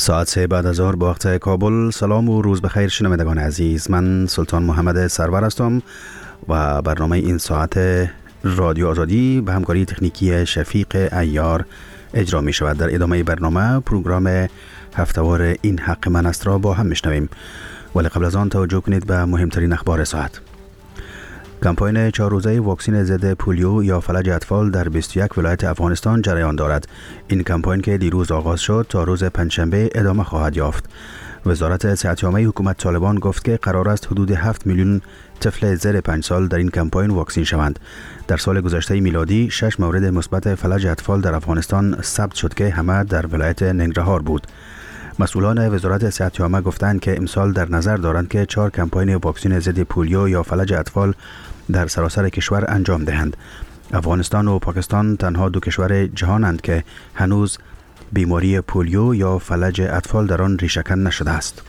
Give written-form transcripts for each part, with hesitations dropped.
ساعت 3 بعد از ظهر با وقت کابل. سلام و روز بخیر شنوندگان عزیز. من سلطان محمد سرور هستم و برنامه این ساعت رادیو آزادی به همکاری تکنیکی شفیق عیار اجرا می شود. در ادامه برنامه پروگرام هفتهوار این حق من است را با هم میشنویم، ولی قبل از آن توجه کنید به مهمترین اخبار ساعت. کمپاین 4 روزه واکسن ضد پولیو یا فلج اطفال در 21 ولایت افغانستان جریان دارد. این کمپاین که دیروز آغاز شد تا روز پنجشنبه ادامه خواهد یافت. وزارت صحت عامه حکومت طالبان گفت که قرار است حدود 7 میلیون طفل زیر 5 سال در این کمپاین واکسین شوند. در سال گذشته میلادی 6 مورد مثبت فلج اطفال در افغانستان ثبت شد که همه در ولایت ننگرهار بود. مسئولان وزارت صحت عامه گفتند که امسال در نظر دارند که 4 کمپاین واکسن ضد پولیو یا فلج اطفال در سراسر کشور انجام دهند. افغانستان و پاکستان تنها 2 کشور جهانند که هنوز بیماری پولیو یا فلج اطفال در آن ریشه‌کن نشده است.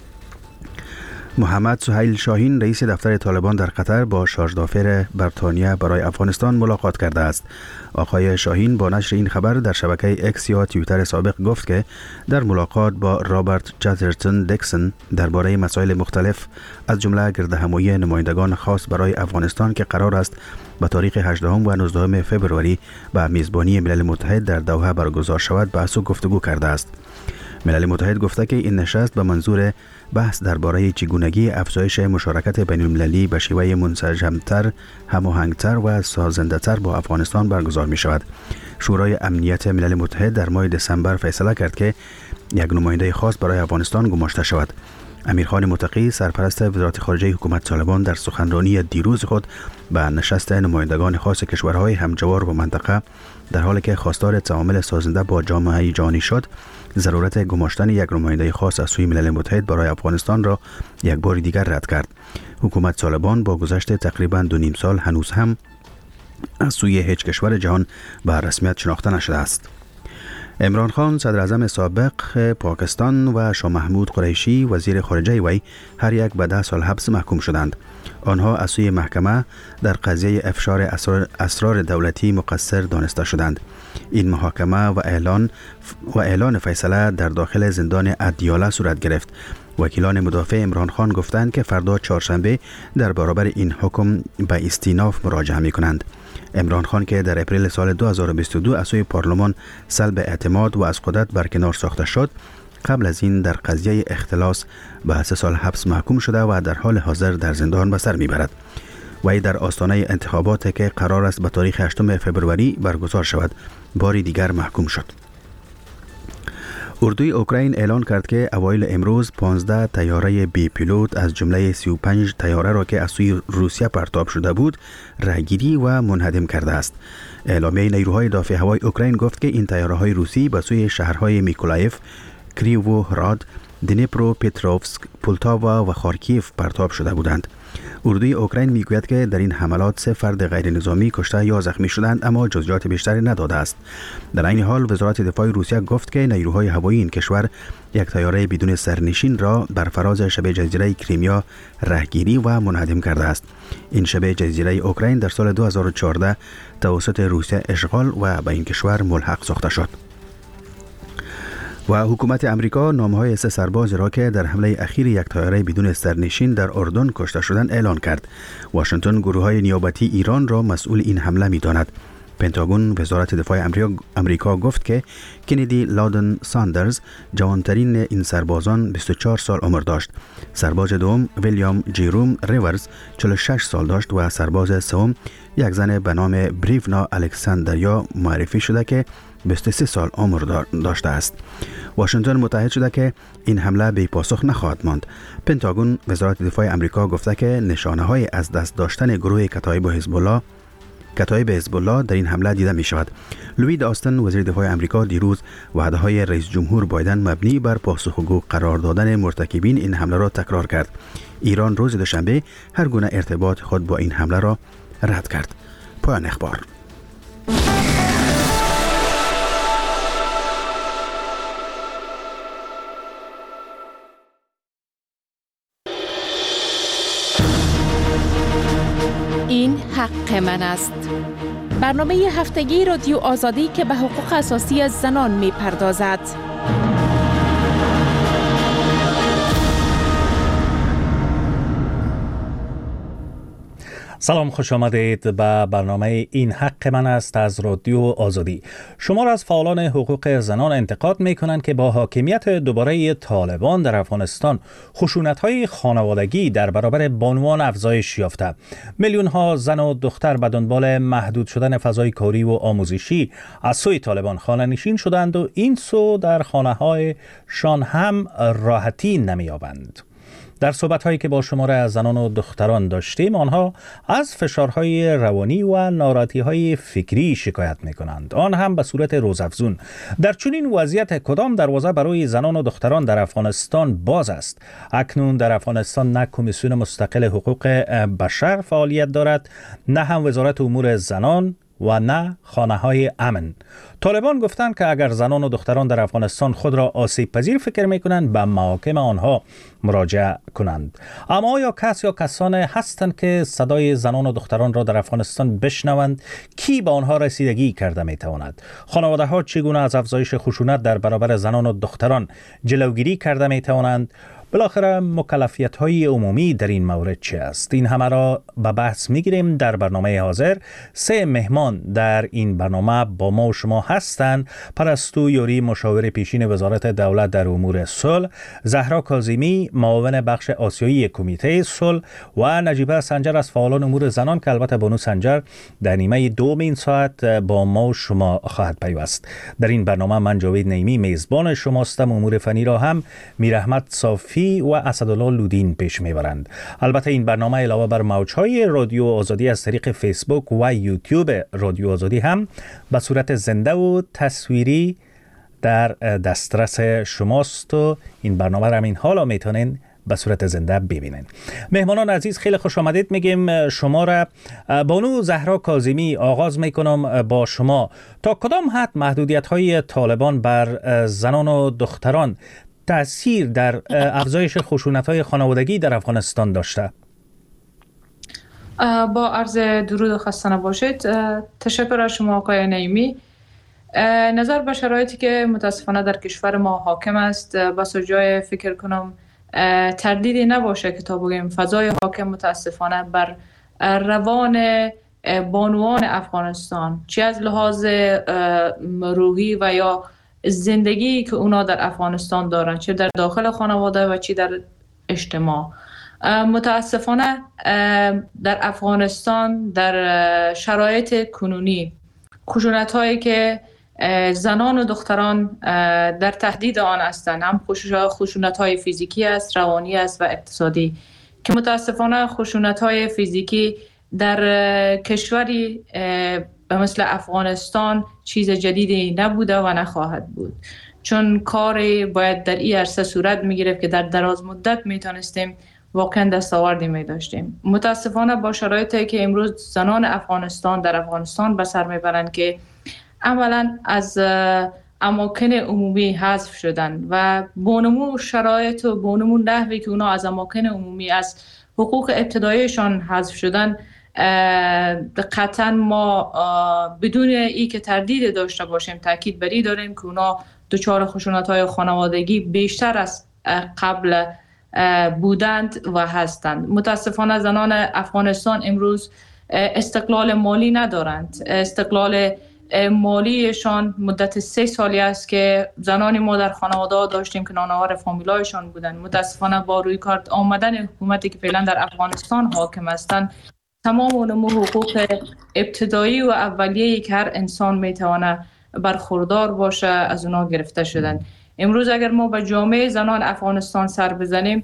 محمد سهیل شاهین رئیس دفتر طالبان در قطر با شارژدافر بریتانیا برای افغانستان ملاقات کرده است. آقای شاهین با نشر این خبر در شبکه اکس یا توییتر سابق گفت که در ملاقات با رابرت چاترتون دیکسون درباره مسائل مختلف از جمله گردهمایی نمایندگان خاص برای افغانستان که قرار است به تاریخ 18 و 19 فوریه به میزبانی ملل متحد در دوحه برگزار شود بحث و گفتگو کرده است. ملل متحد گفته که این نشست به منظور بحث درباره چگونگی افزایش مشارکت بین المللی به شیوه منسجمتر، هماهنگتر و سازنده‌تر با افغانستان برگزار می شود. شورای امنیت ملل متحد در ماه دسامبر فیصله کرد که یک نماینده خاص برای افغانستان گماشته شود. امیرخان متقی سرپرست وزارت خارجه حکومت طالبان در سخنرانی دیروز خود به نشست نمایندگان خاص کشورهای همجوار و منطقه در حالی که خواستار تعامل سازنده با جامعه جهانی شد، ضرورت گماشتن یک نماینده خاص از سوی ملل متحد برای افغانستان را یک بار دیگر رد کرد. حکومت طالبان با گذشت تقریباً 2.5 سال هنوز هم از سوی هیچ کشور جهان به رسمیت شناخته نشده است. عمران خان صدر اعظم سابق پاکستان و شاه محمود قریشی وزیر خارجه وی هر یک به 10 سال حبس محکوم شدند. آنها از سوی محکمه در قضیه افشار اسرار دولتی مقصر دانسته شدند. این محاکمه و اعلان فیصله در داخل زندان ادیاله صورت گرفت. وکیلان مدافع عمران خان گفتند که فردا چهارشنبه در برابر این حکم به استیناف مراجعه می کنند. عمران خان که در اپریل سال 2022 از سوی پارلمان سلب اعتماد و از قدرت برکنار ساخته شد، قبل از این در قضیه اختلاس به 3 سال حبس محکوم شده و در حال حاضر در زندان به سر میبرد. وی در آستانه انتخابات که قرار است به تاریخ 8 فوریه برگزار شود باری دیگر محکوم شد. اردوی اوکراین اعلان کرد که اوایل امروز 15 طیاره بی پیلوت از جمله 35 طیاره را که از سوی روسیه پرتاب شده بود رهگیری و منهدم کرده است. اعلامیه نیروهای دافع هوای اوکراین گفت که این طیاره‌های روسی به سوی شهرهای میکولایف، کریووهراد، دنیپرو پتروفسک، پولتاوا و خارکیف پرتاب شده بودند. اردوی اوکراین میگوید که در این حملات 3 فرد غیر نظامی کشته یا زخمی شدند، اما جزئیات بیشتری نداده است. در این حال وزارت دفاع روسیه گفت که نیروهای هوایی این کشور یک طیاره بدون سرنشین را بر فراز شبه جزیره کریمیا رهگیری و منهدم کرده است. این شبه جزیره اوکراین در سال 2014 توسط روسیه اشغال و به این کشور ملحق ساخته شد. و حکومت امریکا نامهای 3 سرباز را که در حمله اخیر یک طیاره بدون سرنشین در اردن کشته شدند اعلان کرد. واشنگتن گروه‌های نیابتی ایران را مسئول این حمله می‌داند. پنتاگون وزارت دفاع امریکا گفت که کندی لادن ساندرز جوانترین این سربازان 24 سال عمر داشت. سرباز دوم ویلیام جیروم ریورز 46 سال داشت و سرباز سوم یک زن به نام بریونا الکساندریا معرفی شده که 23 سال عمر داشته است. واشنگتن متحد شده که این حمله بی پاسخ نخواهد ماند. پنتاگون وزارت دفاع امریکا گفته که نشانه‌های از دست داشتن گروه کتایب حزب الله در این حمله دیده می شود. لوید آستن وزیر دفاع امریکا دیروز وعده‌های رئیس جمهور بایدن مبنی بر پاسخگو قرار دادن مرتکبین این حمله را تکرار کرد. ایران روز دوشنبه هر گونه ارتباط خود با این حمله را رد کرد. پایان اخبار. این حق من است. برنامه هفتگی رادیو آزادی که به حقوق اساسی زنان می پردازد. سلام، خوش آمدید به برنامه این حق من است از رادیو آزادی. شمار از فعالان حقوق زنان انتقاد می کنند که با حاکمیت دوباره طالبان در افغانستان خشونت‌های خانوادگی در برابر بانوان افزایش یافته. میلیون ها زن و دختر به دنبال محدود شدن فضای کاری و آموزشی از سوی طالبان خانه نشین شدند و این سو در خانه‌هایشان هم راحتی نمی‌یابند. در صحبت‌هایی که با شمار از زنان و دختران داشتیم، آنها از فشارهای روانی و ناراحتی‌های فکری شکایت می‌کنند، آن هم به صورت روزافزون. در چنین وضعیت کدام دروازه برای زنان و دختران در افغانستان باز است؟ اکنون در افغانستان نه کمیسیون مستقل حقوق بشر فعالیت دارد، نه هم وزارت امور زنان و نه خانه‌های امن. طالبان گفتند که اگر زنان و دختران در افغانستان خود را آسیب پذیر فکر می‌کنند به محاکم آنها مراجعه کنند. اما آیا کس یا کسانی هستند که صدای زنان و دختران را در افغانستان بشنوند؟ کی به آنها رسیدگی کرده می‌تواند؟ خانواده‌ها چگونه از افزایش خشونت در برابر زنان و دختران جلوگیری کرده می‌توانند؟ بالاخره مکلفیت‌های عمومی در این مورد چه است؟ این همه را به بحث می‌گیریم در برنامه حاضر. 3 مهمان در این برنامه با ما و شما هستند: پرستو یوری، مشاور پیشین وزارت دولت در امور صلح، زهرا کاظمی، معاون بخش آسیایی کمیته صلح و نجیبه سنجر از فعالان امور زنان که البته بانو سنجر در نیمه دوم این ساعت با ما و شما خواهد پیوست. در این برنامه من جاوید نعیمی میزبان شماستم. امور فنی را هم میراحمد صافی و اسدالله لودین پیش میبرند. البته این برنامه علاوه بر موجهای رادیو آزادی از طریق فیسبوک و یوتیوب رادیو آزادی هم به صورت زنده و تصویری در دسترس شماست و این برنامه را همین حالا میتونین به صورت زنده ببینین. مهمانان عزیز، خیلی خوش آمدید میگیم شما را. بانو زهرا کاظمی، آغاز میکنم با شما. تا کدام حد محدودیت‌های طالبان بر زنان و دختران تأثیر در افزایش خشونت‌های خانوادگی در افغانستان داشته؟ با عرض درود و خسته نباشید. تشکر از شما آقای نعیمی. نظر به شرایطی که متاسفانه در کشور ما حاکم است، بس جای فکر کنم تردیدی نباشه که تا بگیم فضای حاکم متاسفانه بر روان بانوان افغانستان، چه از لحاظ روحی و یا زندگی که اونا در افغانستان دارن، چه در داخل خانواده و چه در اجتماع، متاسفانه در افغانستان در شرایط کنونی خشونت هایی که زنان و دختران در تهدید آن هستند، هم خشونت های فیزیکی است، روانی است و اقتصادی، که متاسفانه خشونت های فیزیکی در کشوری به مثل افغانستان چیز جدیدی نبوده و نخواهد بود، چون کاری باید در این عرصه صورت میگرفت که در دراز مدت میتونستیم واقعا دستاوردی میداشتیم. متاسفانه با شرایطی که امروز زنان افغانستان در افغانستان به سر میبرند که عملا از اماکن عمومی حذف شدن و بانمو شرایط و بانمو نحوی که اونا از اماکن عمومی از حقوق ابتداییشان حذف شدن، قطعا ما بدون ای که تردید داشته باشیم تاکید بر این داریم که اونا دچار خشونت‌های خانوادگی بیشتر از قبل بودند و هستند. متاسفانه زنان افغانستان امروز استقلال مالی ندارند. استقلال مالیشان مدت 3 سالی است که زنان ما در خانواده داشتیم که نانوار فامیلایشان بودند. متاسفانه با روی کار آمدن حکومتی که فعلا در افغانستان حاکم هستند، تمام اون حقوق ابتدایی و اولیه‌ای که هر انسان میتونه برخوردار باشه از اونا گرفته شدن. امروز اگر ما به جامعه زنان افغانستان سر بزنیم،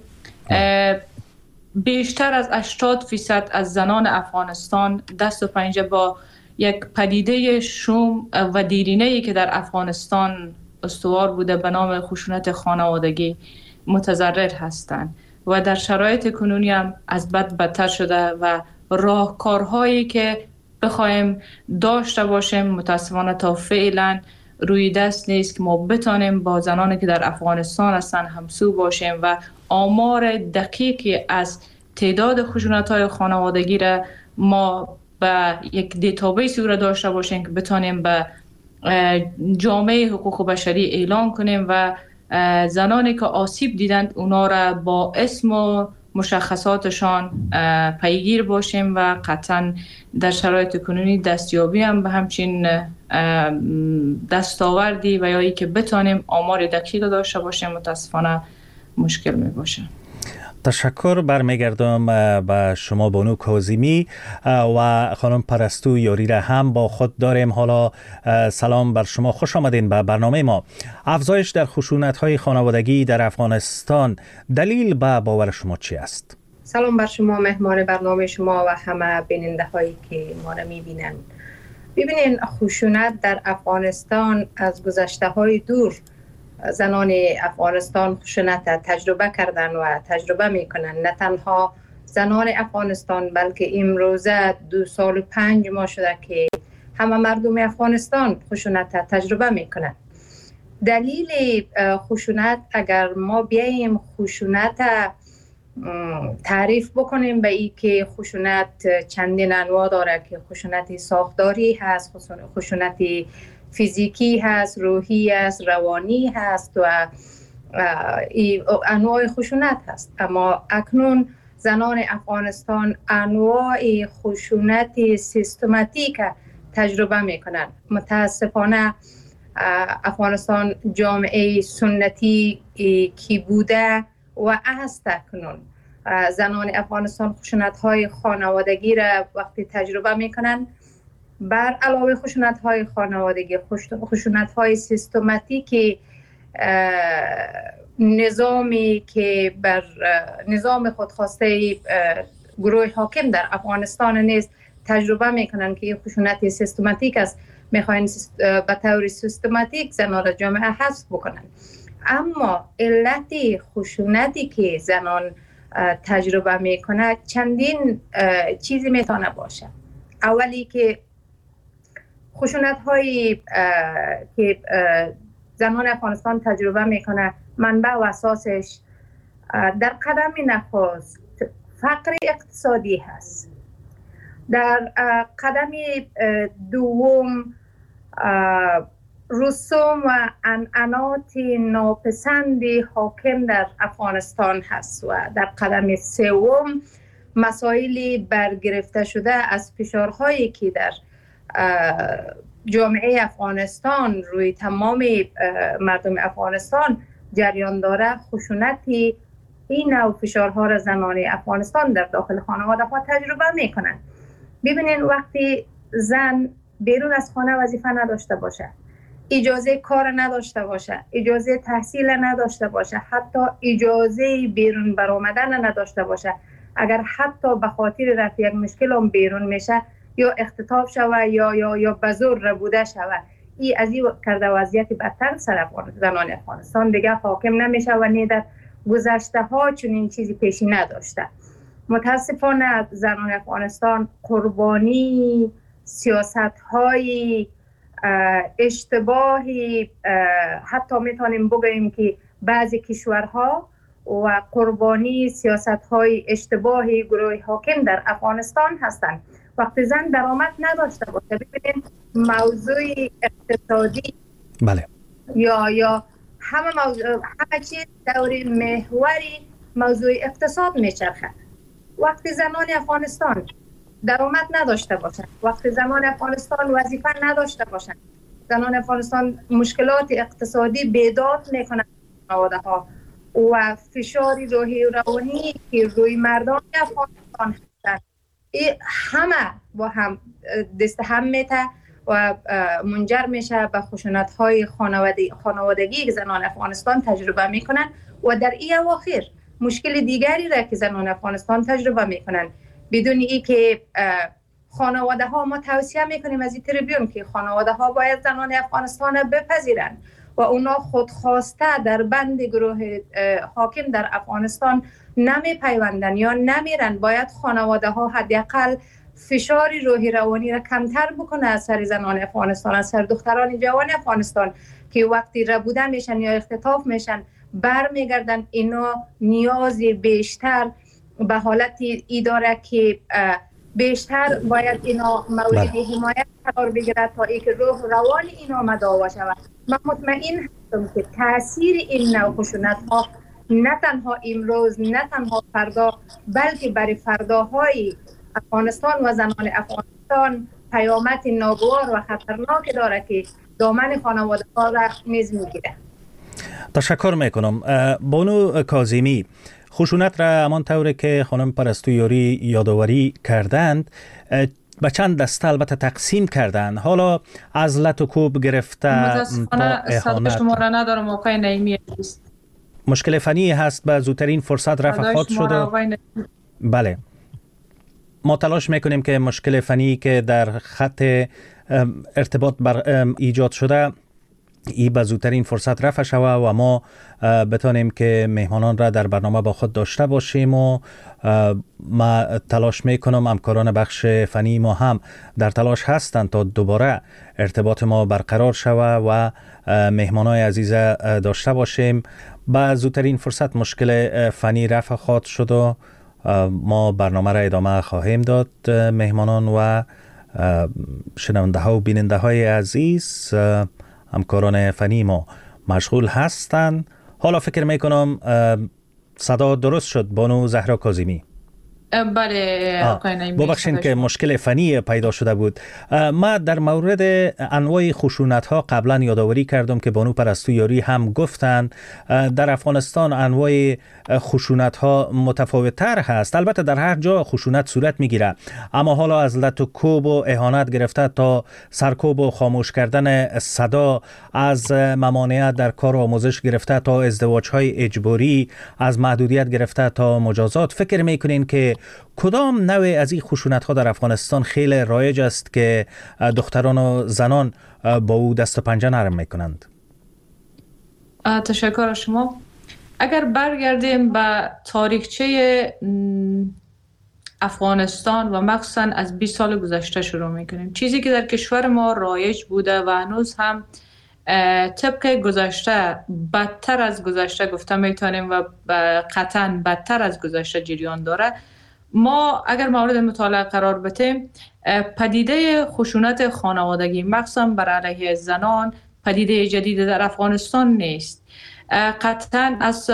بیشتر از 80% از زنان افغانستان دست و پنجه با یک پدیده شوم و دیرینه‌ای که در افغانستان استوار بوده به نام خشونت خانوادگی متضرر هستند و در شرایط کنونی هم از بد بدتر شده و راهکارهایی که بخوایم داشته باشیم متاسفانه تا فعلا روی دست نیست که ما بتانیم با زنانی که در افغانستان هستن همسو باشیم و آمار دقیقی از تعداد خشونت‌های خانوادگی را ما به یک دیتابیسی را داشته باشیم که بتانیم به جامعه حقوق بشری اعلان کنیم و زنانی که آسیب دیدند اونا را با اسم و مشخصاتشان پیگیر باشیم و قطعا در شرایط کنونی دستیابی هم به همچین دستاوردی و یا ای که بتانیم آمار دقیق داشته باشیم متاسفانه مشکل می باشه. تشکر برمیگردم به شما بانو کاظمی و خانم پرستو یاری را هم با خود داریم. حالا سلام بر شما، خوش آمدین به برنامه ما. افزایش در خشونت‌های خانوادگی در افغانستان، دلیل به باور شما چی است؟ سلام بر شما، مهمان برنامه شما و همه بیننده هایی که ما را میبینن. ببینین، خشونت در افغانستان از گذشته های دور زنان افغانستان خشونت تجربه کردن و تجربه میکنن. نه تنها زنان افغانستان بلکه امروزه 2 سال و 5 ماه شده که همه مردم افغانستان خشونت تجربه میکنن. دلیل خشونت، اگر ما بیاییم خشونت تعریف بکنیم به این که خشونت چندین انواع داره که خشونت ساختاری هست، خشونت فیزیکی هست، روحی هست، روانی هست و انواع خشونت هست. اما اکنون زنان افغانستان انواع خشونت سیستماتیک تجربه میکنن. متاسفانه افغانستان جامعه سنتی کی بوده و هست اکنون. زنان افغانستان خشونت‌های خانوادگی را وقتی تجربه میکنن، بر علاوه خشونت‌های خانوادگی، خشونت‌های سیستماتیک نظامی که بر نظام خودخواسته گروه حاکم در افغانستان نیز تجربه میکنن که خشونت سیستماتیک است، میخواین به طور سیستماتیک زنان را جامعه حذف بکنن. اما علت خشونتی که زنان تجربه میکنه چندین چیزی میتونه باشه. اولی که خشونت هایی که زنان افغانستان تجربه میکنه منبع و اساسش در قدم نخست فقر اقتصادی هست. در قدم دوم رسوم و عنعنات ناپسند حاکم در افغانستان هست و در قدم سوم مسائل برگرفته شده از فشارهایی که در جامعه افغانستان روی تمام مردم افغانستان جریان داره. خشونتی این نوع فشارها را زنان افغانستان در داخل خانواده ها تجربه میکنن. ببینین، وقتی زن بیرون از خانه وظیفه نداشته باشه، اجازه کار نداشته باشه، اجازه تحصیل نداشته باشه، حتی اجازه بیرون برآمدن نداشته باشه، اگر حتی به خاطر رفع یک مشکل هم بیرون میشه یا اختطاف شوه یا به زور ربوده شوه، این از این کرده وضعیت بدتر سر زنان افغانستان دیگه حاکم نمیشه و نه در گذشته ها چنین چیزی پیشی نداشته. متاسفانه زنان افغانستان قربانی سیاست های اشتباهی، حتی میتونیم بگوییم که بعضی کشورها و قربانی سیاست های اشتباهی گروه حاکم در افغانستان هستند. وقتی زن درآمد نداشته باشه، ببینید موضوع اقتصادی بله یا همه چیز دور محوری موضوع اقتصاد میچرخه. وقتی زنان افغانستان درآمد نداشته باشند، وقتی زنان افغانستان وظیفه نداشته باشند، زنان افغانستان مشکلات اقتصادی بیداد میکنند خانواده ها و فشار روحی و روانی که روی مردان افغانستان هستند، همه با هم دست هم میته و منجر میشه به خشونت های خانوادگی که زنان افغانستان تجربه میکنن و در این اواخر مشکل دیگری را که زنان افغانستان تجربه میکنن بدون ای که خانواده ها، ما توصیه میکنیم از این تریبیون که خانواده ها باید زنان افغانستان بپذیرن و اونا خودخواسته در بند گروه حاکم در افغانستان نمی پیوندن یا نمیرن. باید خانواده ها حداقل فشار روحی روانی را کمتر بکنه از سر زنان افغانستان، از سر دختران جوان افغانستان که وقتی ربوده میشن یا اختطاف میشن برمیگردن. اینا نیاز بیشتر به حالت ای داره که بیشتر باید اینا مورد حمایت قرار بگیرد تا ای که روح روان اینا مداوا شود. من مطمئن هستم که تاثیر این نوع خشونت ها نه تنها امروز، نه تنها فردا، بلکه برای فرداهای افغانستان و زنان افغانستان پیامد ناگوار و خطرناک داره که دامن خانواده ها را نیز میگیره. تشکر میکنم. بانو کاظمی، خشونت را همان طوری که خانم پرستو یاری یادآوری کردند به چند دسته البته تقسیم کردند. حالا از لط و کوب گرفته تا اهانت. شما را ندارم آقای نعیمی. مشکل فنی هست، به زودترین فرصت رفع خواهد شد. بله، ما تلاش میکنیم که مشکل فنی که در خط ارتباط ایجاد شده ای به زودترین فرصت رفع شود و ما بتانیم که مهمانان را در برنامه با خود داشته باشیم و ما تلاش میکنم، همکاران بخش فنی ما هم در تلاش هستند تا دوباره ارتباط ما برقرار شود و مهمانای عزیز داشته باشیم. با زودترین فرصت مشکل فنی رفع خواهد شد و ما برنامه را ادامه خواهیم داد. مهمانان و شنونده ها و بیننده های عزیز، همکاران فنی ما مشغول هستند. حالا فکر میکنم صدا درست شد بانو زهرا کاظمی. بله آقای نعیمی، ببخشید که مشکل فنی پیدا شده بود. ما در مورد انواع خشونت ها قبلا یادآوری کردم که بانو پرستو یاری هم گفتند در افغانستان انواع خشونت ها متفاوت تر هست. البته در هر جا خشونت صورت میگیره، اما حالا از لط و کوب و اهانت گرفته تا سرکوب و خاموش کردن صدا، از ممانعت در کار و آموزش گرفته تا ازدواج های اجباری، از محدودیت گرفته تا مجازات. فکر میکنین که کدام نوع از این خشونت ها در افغانستان خیلی رایج است که دختران و زنان با او دست و پنجه نرم میکنند؟ تشکر از شما. اگر برگردیم به تاریخچه افغانستان و مخصوصا از 20 سال گذشته شروع میکنیم، چیزی که در کشور ما رایج بوده و هنوز هم طبق گذشته بدتر از گذشته گفته میتونیم و قطعا بدتر از گذشته جریان داره. ما اگر مورد مطالعه قرار بدیم، پدیده خشونت خانوادگی مخصوصا بر علیه زنان پدیده جدید در افغانستان نیست. قطعا از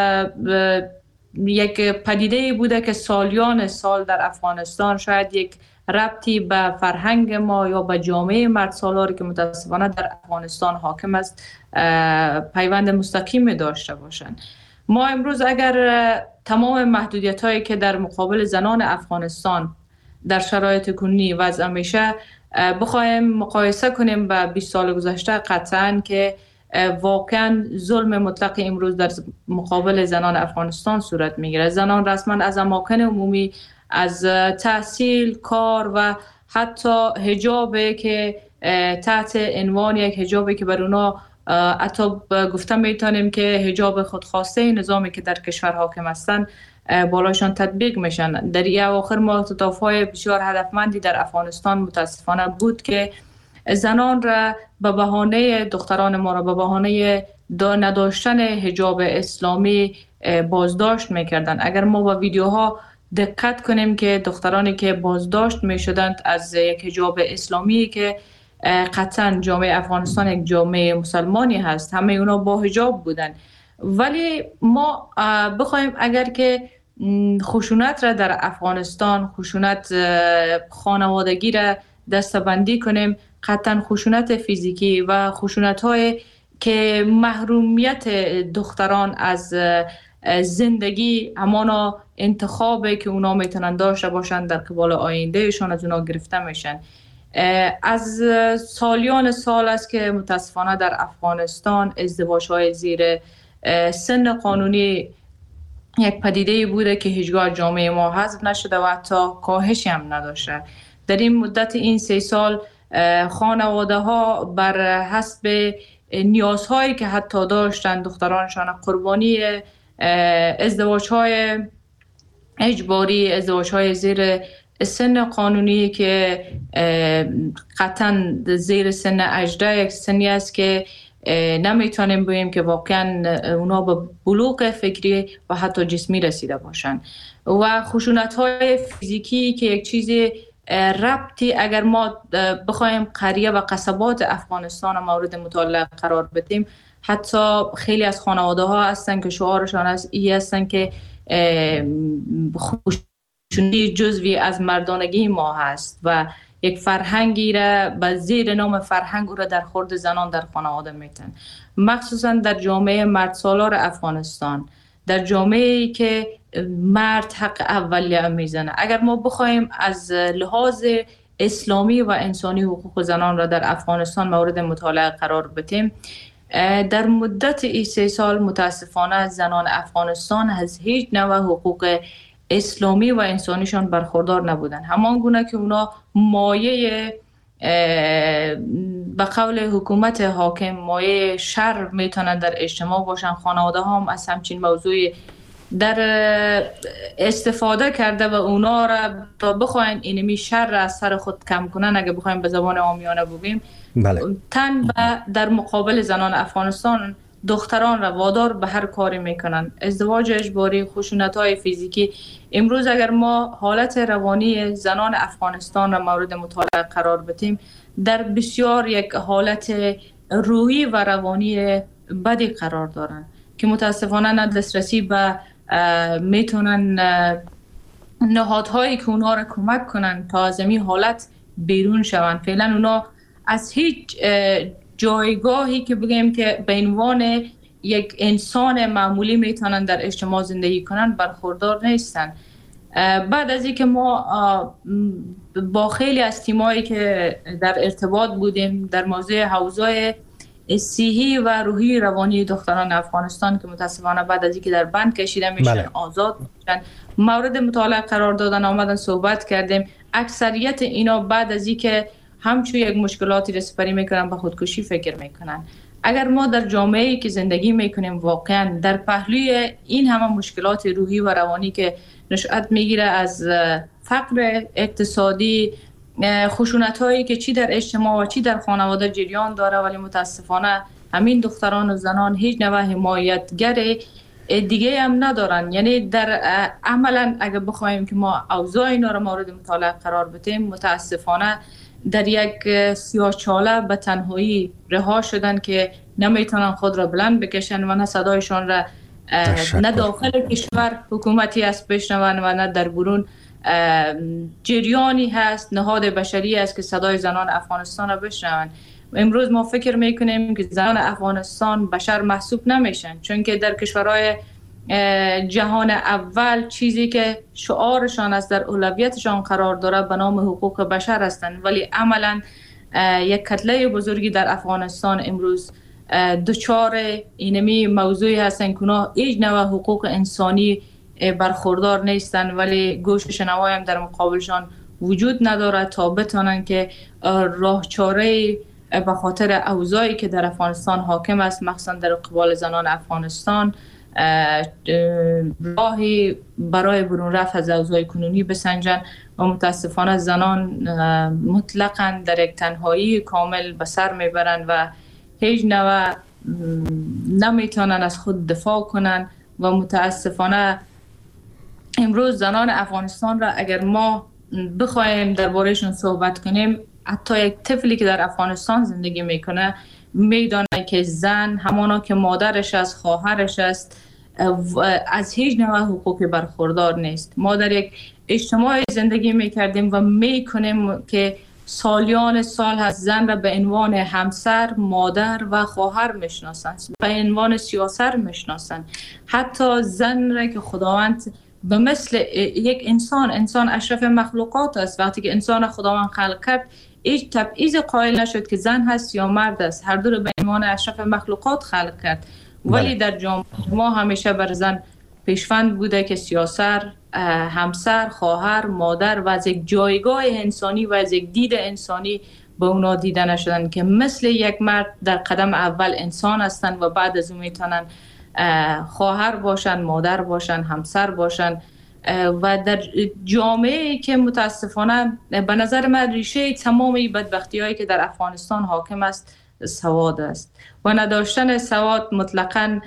یک پدیده بوده که سالیان سال در افغانستان شاید یک ربطی به فرهنگ ما یا به جامعه مرد سالاری که متاسفانه در افغانستان حاکم است پیوند مستقیم داشته باشند. ما امروز اگر تمام محدودیت هایی که در مقابل زنان افغانستان در شرایط کنونی وضع میشه بخوایم مقایسه کنیم با 20 سال گذشته، قطعاً که واقعاً ظلم مطلق امروز در مقابل زنان افغانستان صورت میگیره. زنان رسما از اماکن عمومی، از تحصیل، کار و حتی حجابی که تحت عنوان یک حجابی که بر اونا حتی گفته میتونیم که حجاب خودخواسته نظامی که در کشور حاکم هستند بالاشان تطبیق میشن. در این اواخر مختطف‌های بسیار هدفمندی در افغانستان متاسفانه بود که زنان را به بهانه دختران ما را به بهانه نداشتن حجاب اسلامی بازداشت میکردن. اگر ما با ویدیوها دقت کنیم که دخترانی که بازداشت میشدند از یک حجاب اسلامی که قطعا جامعه افغانستان یک جامعه مسلمانی هست، همه اونا با حجاب بودن. ولی ما بخوایم اگر که خشونت را در افغانستان، خشونت خانوادگی را دسته‌بندی کنیم، قطعا خشونت فیزیکی و خشونت های که محرومیت دختران از زندگی، همانا انتخابی که اونا میتونن داشته باشن در قبال آیندهشان از اونا گرفته میشن. از سالیان سال است که متاسفانه در افغانستان ازدواج‌های زیر سن قانونی یک پدیده بوده که هیچگاه جامعه ما حذف نشده و حتی کاهشی هم نداشته. در این مدت این 3 سال خانواده ها بر حسب نیازهایی که حتی داشتن دخترانشان قربانی ازدواج‌های اجباری، ازدواج‌های زیر سن قانونی که قطعا زیر سن 18 یک سنی است که نمیتونیم بگیم که واقعا اونا به بلوغ فکری و حتی جسمی رسیده باشن. و خشونت‌های فیزیکی که یک چیزی ربطی اگر ما بخوایم قریه و قصبات افغانستان مورد مطالعه قرار بدیم، حتی خیلی از خانواده ها هستن که شعارشان هستن که خوشنودی جزوی از مردانگی ما هست و یک فرهنگی را به زیر نام فرهنگ او را در خورد زنان در خانواده میتن، مخصوصا در جامعه مرد سالار افغانستان، در جامعه‌ای که مرد حق اولیه میزنه. اگر ما بخوایم از لحاظ اسلامی و انسانی حقوق زنان را در افغانستان مورد مطالعه قرار بدیم، در مدت این 3 سال متاسفانه زنان افغانستان از هیچ نوع حقوق اسلامی و انسانیشان برخوردار نبودن. همان گونه که اونا مایه به قول حکومت حاکم مایه شر میتونن در اجتماع باشن، خانواده ها هم از همچین موضوعی در استفاده کرده و اونا را تا بخواین اینمی شر را از سر خود کم کنن، اگه بخوایم به زبان عامیانه بگیم، بله. تن در مقابل زنان افغانستان دختران را وادار به هر کاری میکنن، ازدواج اجباری، خشونت‌های فیزیکی. امروز اگر ما حالت روانی زنان افغانستان را مورد مطالعه قرار بدیم، در بسیار یک حالت روحی و روانی بدی قرار دارن که متاسفانه نه دسترسی به میتونن نهادهایی که اونها را کمک کنن تا از این حالت بیرون شون. فعلا اونا از هیچ جایگاهی که بگیم که به عنوان یک انسان معمولی میتونن در اجتماع زندگی کنن برخوردار نیستن. بعد از اینکه ما با خیلی از تیمایی که در ارتباط بودیم در موضوع حوزه صحی و روحی روانی دختران افغانستان که متاسفانه بعد از اینکه در بند کشیده میشن، بله، آزاد میشن، مورد مطالعه قرار دادن، آمدن صحبت کردیم. اکثریت اینا بعد از اینکه همچون یک مشکلاتی را سپری میکنن به خودکشی فکر میکنن. اگر ما در جامعه‌ای که زندگی میکنیم واقعا در پهلوی این همه مشکلات روحی و روانی که نشأت میگیره از فقر اقتصادی، خشونت‌هایی که چی در اجتماع و چی در خانواده جریان داره، ولی متاسفانه همین دختران و زنان هیچ نوع حمایتگر دیگه هم ندارن. یعنی در عملا اگر بخوایم که ما اوضاع اینا رو مورد مطالعه قرار بدیم، متاسفانه در یک سیاه‌چاله به تنهایی رها شدن که نمیتونن خود را بلند بکشن و نه صدایشان را نه داخل کشور حکومتی است بشنون و نه در بیرون جریانی هست، نهاد بشری است که صدای زنان افغانستان را بشنون. امروز ما فکر میکنیم که زنان افغانستان بشر محسوب نمیشن، چون که در کشورهای جهان اول چیزی که شعارشان است در اولویتشان قرار داره به نام حقوق بشر هستند، ولی عملا یک کتله بزرگی در افغانستان امروز دچار اینمی موضوعی هستند که اونا هیچ نوع حقوق انسانی برخوردار نیستن، ولی گوش شنوایی هم در مقابلشان وجود نداره تا بتونن که راه چاره به خاطر اوضاعی که در افغانستان حاکم است، مخصوصا در قبال زنان افغانستان، راهی برای برون رفت از اوضاع کنونی بسنجن. و متاسفانه زنان مطلقاً در یک تنهایی کامل به سر میبرن و هیچ نوع نمیتونن از خود دفاع کنن. و متاسفانه امروز زنان افغانستان را اگر ما بخوایم دربارهشون صحبت کنیم، حتی یک طفلی که در افغانستان زندگی میکنه میدونه که زن همانا که مادرش است، خواهرش است، از هیچ نوع حقوقی برخوردار نیست. ما در یک اجتماع زندگی میکردیم و میکنیم که سالیان سال هست زن را به عنوان همسر، مادر و خواهر میشناسند، به عنوان سیاسر میشناسند. حتی زن را که خداوند به مثل یک انسان اشرف مخلوقات است، وقتی که انسان خداوند خلق کرد هیچ تبعیض قائل نشد که زن هست یا مرد است، هر دو رو به عنوان اشرف مخلوقات خلق کرد. ولی در جامعه ما همیشه بر زن پیشفند بوده که سیاسر، همسر، خواهر، مادر و از یک جایگاه انسانی و از یک دید انسانی به اونا دیده نشدن که مثل یک مرد در قدم اول انسان هستن و بعد از اون میتونن خواهر باشن، مادر باشن، همسر باشن. و در جامعه‌ای که متاسفانه به نظر من ریشه تمام این بدبختی‌هایی که در افغانستان حاکم است سواد است و نداشتن سواد مطلقاً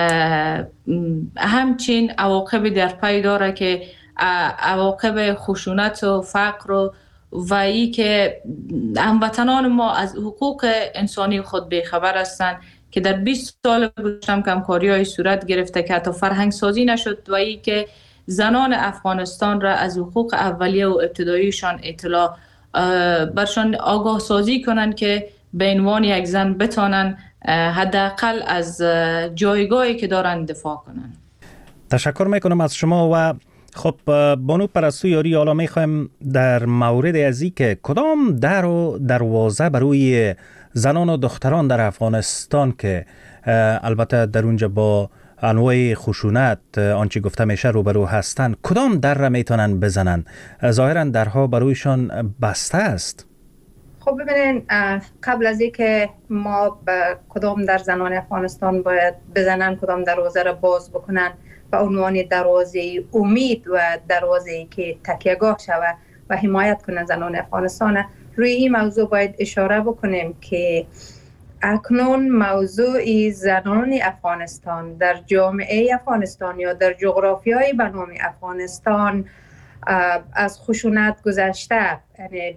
همچین عواقبی در پی داره که عواقب خشونت و فقر و ای که هموطنان ما از حقوق انسانی خود بیخبر هستند که در 20 سال گذشته کمکاری‌های صورت گرفته که حتی فرهنگ سازی نشد و این که زنان افغانستان را از حقوق اولیه و ابتداییشان اطلاع برشان آگاه سازی کنند که به عنوان یک زن بتانن حداقل از جایگاهی که دارن دفاع کنن. تشکر میکنم از شما. و خب بانو پرستو یاری، حالا میخوایم در مورد از این که کدام در و دروازه برای زنان و دختران در افغانستان که البته در اونجا با انواع خشونت آنچه گفته میشه روبرو هستند، کدام در را میتونن بزنن؟ ظاهرا درها برایشان بسته است. خب ببینین، قبل از اینکه ما به کدام در زنان افغانستان باید بزنن، کدام دروازه را باز بکنن به عنوان دروازه امید و دروازه که تکیهگاه شود و حمایت کنن زنان افغانستان، روی این موضوع باید اشاره بکنیم که اکنون موضوع زنان افغانستان در جامعه افغانستان یا در جغرافیای به نام افغانستان از خشونت گذشته، یعنی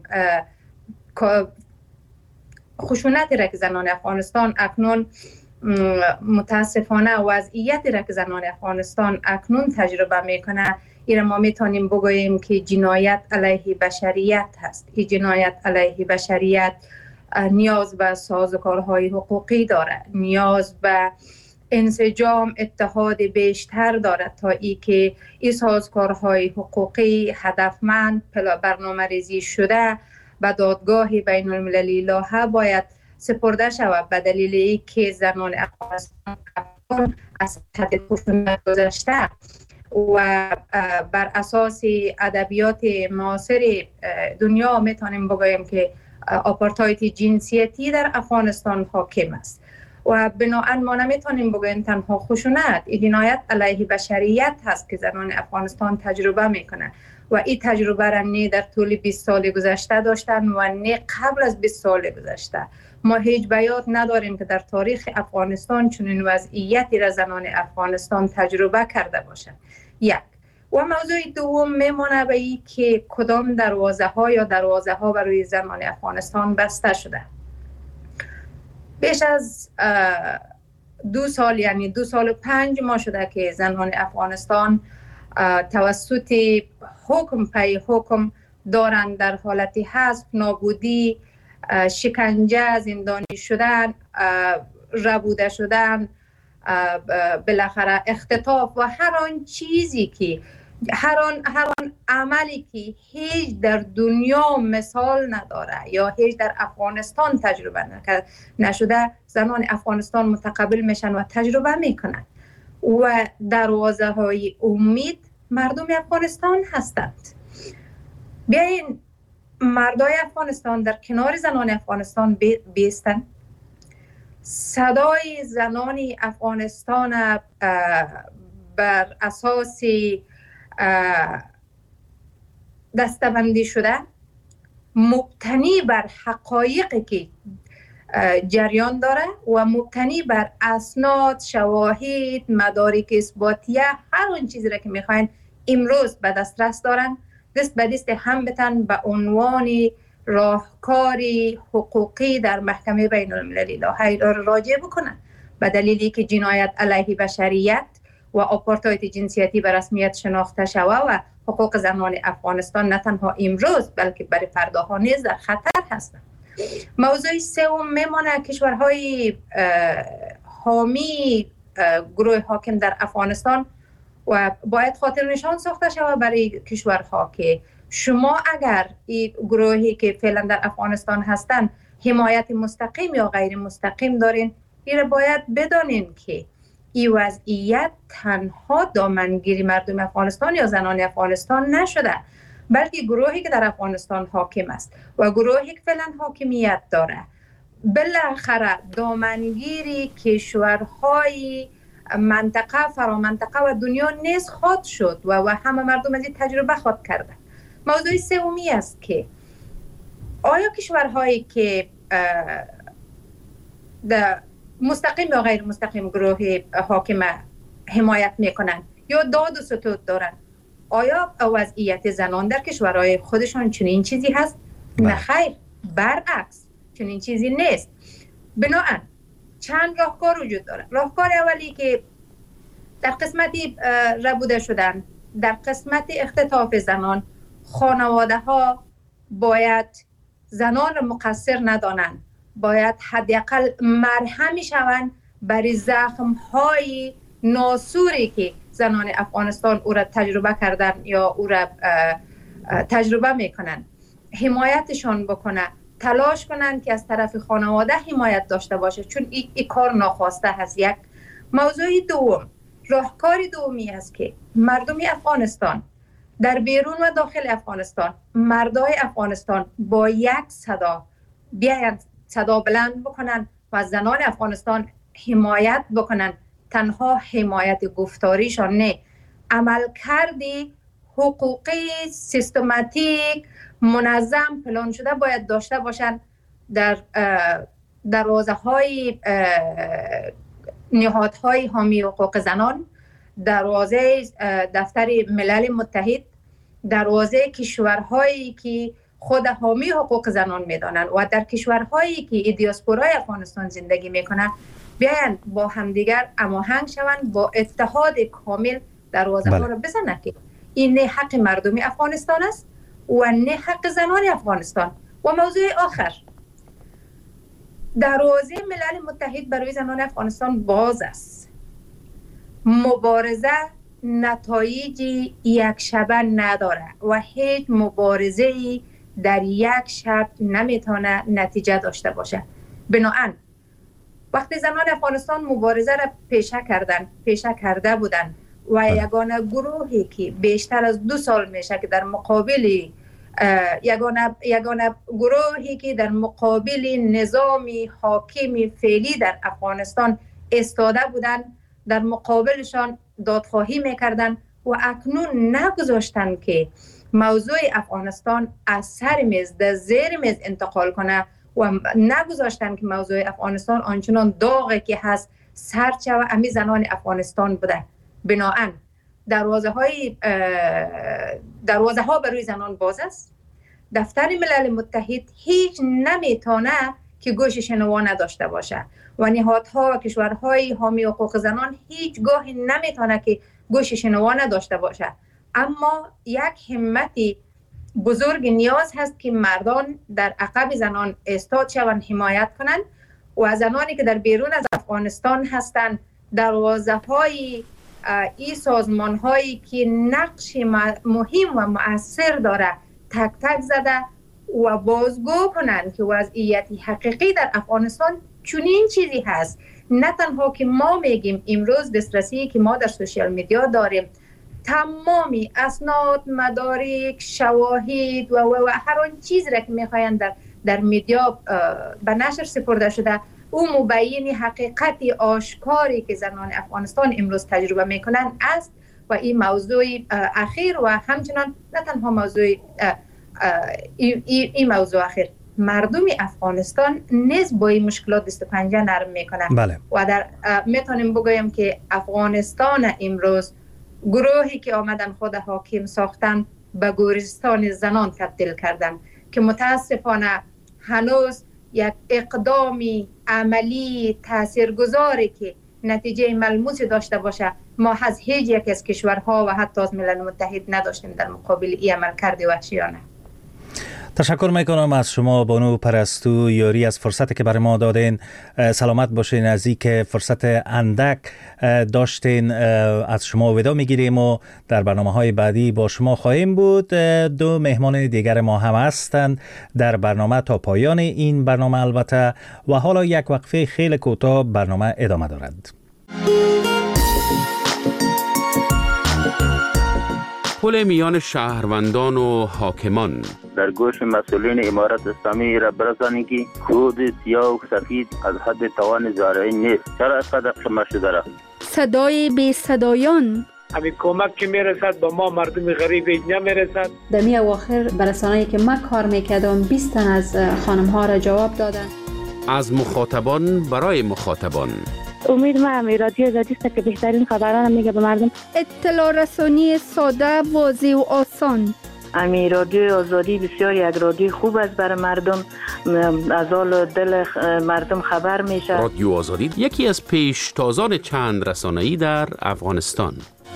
خشونتی را که زنان افغانستان اکنون متاسفانه وضعیتی را که زنان افغانستان اکنون تجربه میکنه، این ما میتونیم بگوییم که جنایت علیه بشریت هست. این جنایت علیه بشریت نیاز به سازوکارهای حقوقی داره، نیاز به انسجام اتحاد بیشتر دارد تا ای که این سازوکارهای حقوقی هدفمند برنامه ریزی شده به دادگاه بین المللی لاهه باید سپرده شود، به دلیل ای که زنان افغانستان از حد خشونت گذشته و بر اساس ادبیات معاصر دنیا میتونیم بگوییم که آپارتاید جنسیتی در افغانستان حاکم است و بنابراین ما نمیتونیم بگوییم تنها خشونت، این جنایت علیه بشریت هست که زنان افغانستان تجربه میکنه و این تجربه را نه در طول 20 سال گذشته داشتن و نه قبل از 20 سال گذشته. ما هیچ بیاد نداریم که در تاریخ افغانستان چنین وضعیتی را زنان افغانستان تجربه کرده باشند. یک. و موضوع دوم میمونه به این که کدام دروازه ها برای زنان افغانستان بسته شده. بیش از 2 سال، یعنی 2 سال و 5 ماه شده که زنان افغانستان توسط حکم پی حکم دارند در حالت حذف، نابودی، شکنجه، زندانی شدن، ربوده شدن، بالاخره اختطاف و هر آن چیزی که هر آن عملی که هیچ در دنیا مثال نداره یا هیچ در افغانستان تجربه نشده، زنان افغانستان متقبل میشن و تجربه میکنن و دروازه های امید مردم افغانستان هستند. بیاین مردای افغانستان در کنار زنان افغانستان بیستن، صدای زنان افغانستان بر اساس دسته‌بندی شده، مبتنی بر حقایقی که جریان داره و مبتنی بر اسناد، شواهد، مدارک اثباتیه، هر اون چیزی را که میخواین امروز به دسترس دارن، دست به دست هم بتن به عنوان راهکاری حقوقی در محکمه بین المللی لاهه راجع بکنن، به دلیلی که جنایت علیه بشریت و آپارتاید جنسیتی به رسمیت شناخته شوه و حقوق زنان افغانستان نه تنها امروز بلکه برای فرداها نیز در خطر هستند. موضوع سوم میمانه کشورهای حامی گروه حاکم در افغانستان و باید خاطر نشان ساخته شود برای کشورها که شما اگر این گروهی که فعلا در افغانستان هستند حمایت مستقیم یا غیر مستقیم دارین، این باید بدانین که این وضعیت تنها دامنگیری مردم افغانستان یا زنان افغانستان نشده، بلکه گروهی که در افغانستان حاکم است و گروهی که فعلا حاکمیت داره بالاخره دامنگیری کشورهای منطقه، فرامنطقه و دنیا نیز خواهد شد و همه مردم از این تجربه خواهد کرده. موضوع سومی است که آیا کشورهایی که مستقیم یا غیر مستقیم گروه حاکم حمایت میکنن یا داد و ستود دارن، آیا وضعیت زنان در کشورهای خودشان چنین چیزی هست؟ نه خیر، برعکس چنین چیزی نیست. بنابراین چند راهکار وجود داره. راهکار اولی که در قسمتی ربوده شدن، در قسمت اختطاف زنان، خانواده ها باید زنان را مقصر ندانند، باید حداقل مرهمی شوند برای زخم های ناسوری که زنان افغانستان او را تجربه کردن یا او را تجربه میکنن. حمایتشان بکنه، تلاش کنن که از طرف خانواده حمایت داشته باشه، چون این کار ناخواسته هست. یک موضوع دوم، راهکار دومی است که مردم افغانستان در بیرون و داخل افغانستان، مردای افغانستان با یک صدا بیایند صدا بلند بکنن و از زنان افغانستان حمایت بکنن. تنها حمایت گفتاریشان نه، عمل کردی حقوقی سیستماتیک منظم پلان شده باید داشته باشند. در دروازه های نهادهای حامی حقوق زنان، دروازه دفتر ملل متحد، دروازه کشورهایی که خود حامی حقوق زنان میدانند و در کشورهایی که دیاسپورای افغانستان زندگی میکنند بیاین با همدیگر هماهنگ شوند، با اتحاد کامل دروازه ها را بزنند که این نه حق مردم افغانستان است و نه حق زنان افغانستان. و موضوع آخر، دروازه ملل متحد برای زنان افغانستان باز است. مبارزه نتایج یک شبه نداره و هیچ مبارزه در یک شب نمیتونه نتیجه داشته باشه. بنابراین وقتی زنان افغانستان مبارزه را پیشه کرده بودن و یگانه گروهی که بیشتر از 2 سال میشه که در مقابل یگانه گروهی که در مقابل نظام حاکم فعلی در افغانستان استاده بودن، در مقابلشان دادخواهی میکردن و اکنون نگذاشتن که موضوع افغانستان از سر میز در زیر میز انتقال کنه و نگذاشتن که موضوع افغانستان آنچنان داغی که هست سرچه و امی زنان افغانستان بوده. بنابراین دروازه ها برای زنان باز است. دفتر ملل متحد هیچ نمیتونه که گوش شنوا نداشته باشه و نهادها و کشورهای حامی حقوق زنان هیچگاه نمیتونه که گوش شنوا نداشته باشه. اما یک همت بزرگ نیاز هست که مردان در عقب زنان ایستاد شوند، حمایت کنند و زنانی که در بیرون از افغانستان هستند دروازه های این سازمان هایی که نقش مهم و مؤثر داره تک تک زده و بازگو کنند که وضعیت حقیقی در افغانستان چنین چیزی هست. نه تنها که ما میگیم امروز دسترسی که ما در سوشیال میدیا داریم، تمامی اسناد، مدارک، شواهد و هر آن چیز را که میخواین در میدیا به نشر سپرده شده، او مبین حقیقت آشکاری که زنان افغانستان امروز تجربه میکنن است. و این موضوع اخیر و همچنان نه تنها موضوع این موضوع اخیر، مردم افغانستان نیز با این مشکلات دست پنجه نرم میکنن. بله. و در میتونیم بگویم که افغانستان امروز گروهی که آمدن خود حاکم ساختن به گورستان زنان تبدیل کردن که متاسفانه هنوز یک اقدامی عملی تاثیرگذاری که نتیجه ملموسی داشته باشه ما از هیچ یک از کشورها و حتی از ملل متحد نداشتیم در مقابل این عملکرد وحشیانه. تشکر میکنم از شما بانو پرستو یاری از فرصتی که برای ما دادین. سلامت باشین. نزدیک فرصت اندک داشتین، از شما ودا میگیریم و در برنامه‌های بعدی با شما خواهیم بود. 2 مهمان دیگر ما هم هستند در برنامه تا پایان این برنامه البته، و حالا یک وقفه خیلی کوتاه برنامه ادامه دارد. پل میان شهروندان و حاکمان. در گوش مسئولین امارت اسلامی را برسانید که کود سیاه و سفید از حد توان زارعی نیست. چرا اینقدر قمه شده را؟ صدای بی صدایان. همین کمک که میرسد به ما مردم غریب نمیرسد. در می اواخر برسانه‌ای که من کار میکردم 20 تن از خانم ها را جواب دادن. از مخاطبان برای مخاطبان. امید ما رادیو زادیست که بهترین خبران میگه به مردم. اطلاع رسانی ساده، واضح و آسان. امی رادیو آزادی بسیار یک رادیو خوب است برای مردم، از حال دل مردم خبر میشه. رادیو آزادی یکی از پیشتازان چند رسانه‌ای در افغانستان.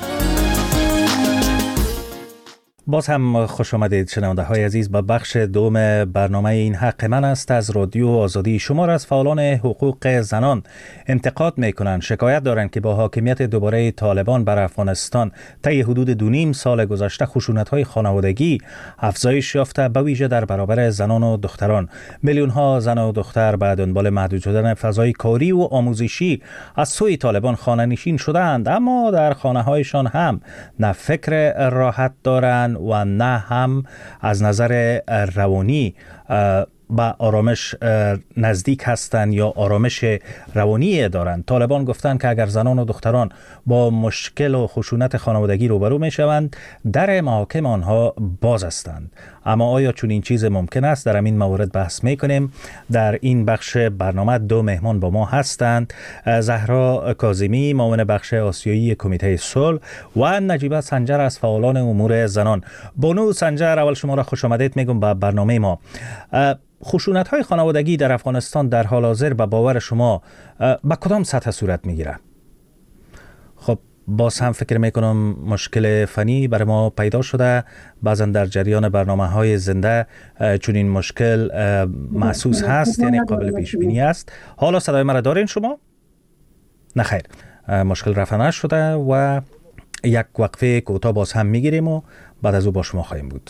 باز هم خوش آمدید شنونده های عزیز به بخش دوم برنامه این حق من است از رادیو آزادی. شما را از فعالان حقوق زنان انتقاد می کنند، شکایت دارند که با حاکمیت دوباره طالبان بر افغانستان طی حدود 2.5 سال گذشته خشونت های خانوادگی افزایش یافته، به ویژه در برابر زنان و دختران. میلیون ها زن و دختر به دنبال محدود شدن فضای کاری و آموزشی از سوی طالبان خانه نشین شدند، اما در خانه هایشان هم نه فکر راحت دارند و نه هم از نظر روانی با آرامش نزدیک هستند یا آرامش روانی دارند. طالبان گفتند که اگر زنان و دختران با مشکل و خشونت خانوادگی روبرو می شوند، در محاکم آنها باز هستند. اما آیا چون این چیز ممکن است؟ در این مورد بحث می کنیم. در این بخش برنامه 2 مهمان با ما هستند: زهرا کاظمی، معاون بخش آسیایی کمیته صلح، و نجیبه سنجر از فعالان امور زنان. بانو سنجر، اول شما را خوش آمدید میگم به برنامه ما. خشونت های خانوادگی در افغانستان در حال حاضر به باور شما به کدام سطح صورت میگیره؟ خب باز هم فکر میکنم مشکل فنی برای ما پیدا شده، بعضا در جریان برنامه های زنده چون این مشکل محسوس هست، یعنی قابل پیش بینی است. حالا صدای مرا دارین شما؟ نه خیر، مشکل رفع نشده و یک وقفه کوتاه باز هم میگیریم و بعد از او با شما خواهیم بود.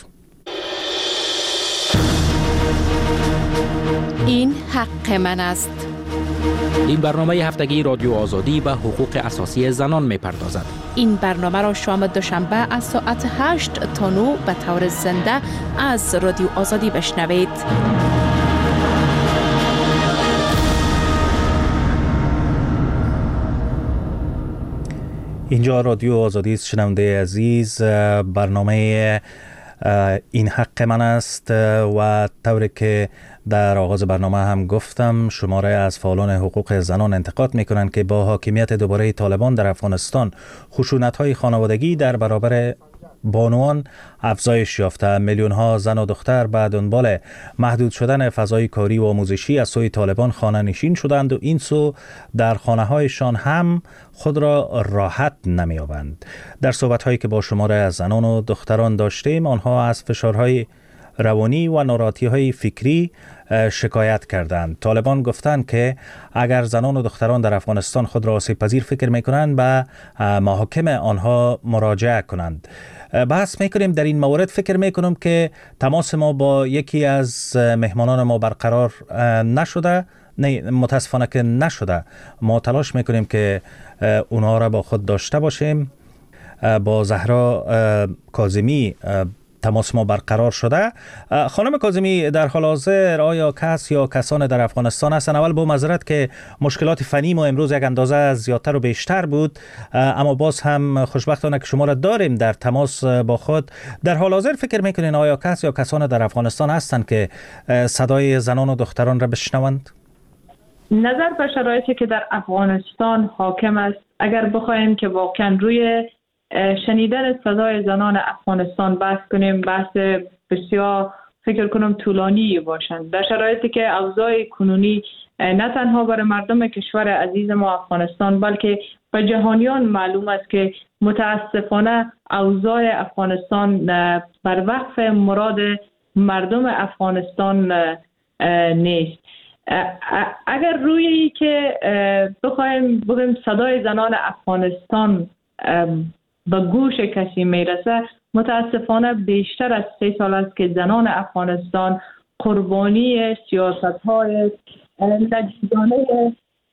این حق من است. این برنامه هفتگی رادیو آزادی به حقوق اساسی زنان می‌پردازد. این برنامه را شام دوشنبه از ساعت 8 تا 9 به طور زنده از رادیو آزادی بشنوید. اینجا رادیو آزادی است. شنونده عزیز، برنامه این حق من است و طوری که در آغاز برنامه هم گفتم، شماره از فعالان حقوق زنان انتقاد میکنند که با حاکمیت دوباره طالبان در افغانستان خشونت‌های خانوادگی در برابر بانوان افزایش یافته. میلیون ها زن و دختر به دنبال محدود شدن فضای کاری و آموزشی از سوی طالبان خانه نشین شدند و این سو در خانه هایشان هم خود را راحت نمی‌یابند. در صحبت‌هایی که با شماره از زنان و دختران داشتیم، آنها از فشارهای روانی و ناراحتی‌های فکری شکایت کردند. طالبان گفتند که اگر زنان و دختران در افغانستان خود را آسیب پذیر فکر می‌کنند، به محاکم آنها مراجعه کنند. بحث می‌کنیم در این مورد. فکر می‌کنم که تماس ما با یکی از مهمانان ما برقرار نشده. نه، متاسفانه که نشده. ما تلاش می‌کنیم که اونها را با خود داشته باشیم. با زهرا کاظمی تماس ما برقرار شده. خانم کاظمی، در حال حاضر آیا کس یا کسان در افغانستان هستند؟ اول با معذرت که مشکلات فنی ما امروز یک اندازه زیادتر و بیشتر بود، اما باز هم خوشبختانه که شما را داریم در تماس با خود. در حال حاضر فکر میکنین آیا کس یا کسان در افغانستان هستند که صدای زنان و دختران را بشنوند؟ نظر به شرایطی که در افغانستان حاکم است، اگر بخوایم که واقعا روی شنیدن صدای زنان افغانستان بحث کنیم، بحث بسیار فکر کنم طولانی باشند. در شرایطی که اوضاع کنونی نه تنها برای مردم کشور عزیز ما افغانستان، بلکه به جهانیان معلوم است که متاسفانه اوضاع افغانستان بر وقف مراد مردم افغانستان نیست. اگر روی که بخوایم بگیم صدای زنان افغانستان به گوش کسی میرسه، متاسفانه بیشتر از 3 سال است که زنان افغانستان قربانی سیاست‌های نجیبانه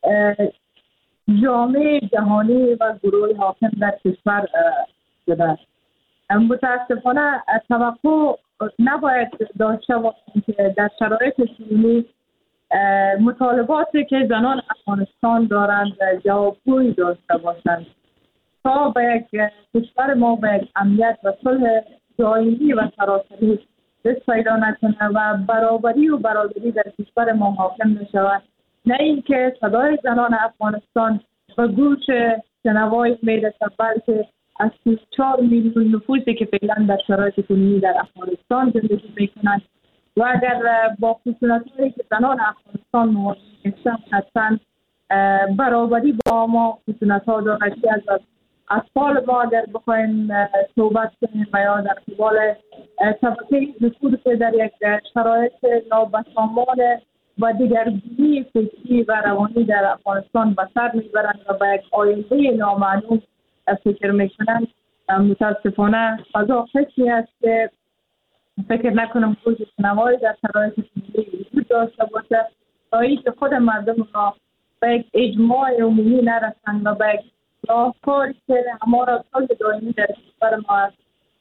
جامعه جهانی و گروه حاکم در کشور شده. متاسفانه توقع نباید داشته باشیم که در شرایط کنونی مطالباتی که زنان افغانستان دارند جوابگویی داشته باشند تا به یک کشور ما به یک امنیت و صلح دائمی و سراسری دست پیدا نکنه و برابری و برادری در کشور ما حاکم نشود. نه اینکه صدای زنان افغانستان به گوش شنوای میرسه، بلکه از 4 میلیون نفوسی که فعلا در شرایط کنونی در افغانستان زندگی میکنند و اگر با خشونت‌هایی که زنان افغانستان مواجه هستند حتما برابری با ما خشونت‌ها دارد که از اطفال ما اگر بخوایم صحبت کنیم و یا در قبال طبقه نفوذی که در یک شرایط نابسامان و دیگرگونی فکری و روانی در افغانستان به سر میبرند و به یک آینده نامعلوم فکر میکنند، متاسفانه فضا فکری است که فکر نکنم روز شنوایی در شرایط فکری وجود داشته باشه تا اینکه خود مردم را به یک اجماع عمومی نرسند و به یک راهکاری که همارا سال دائمی در کشور ما است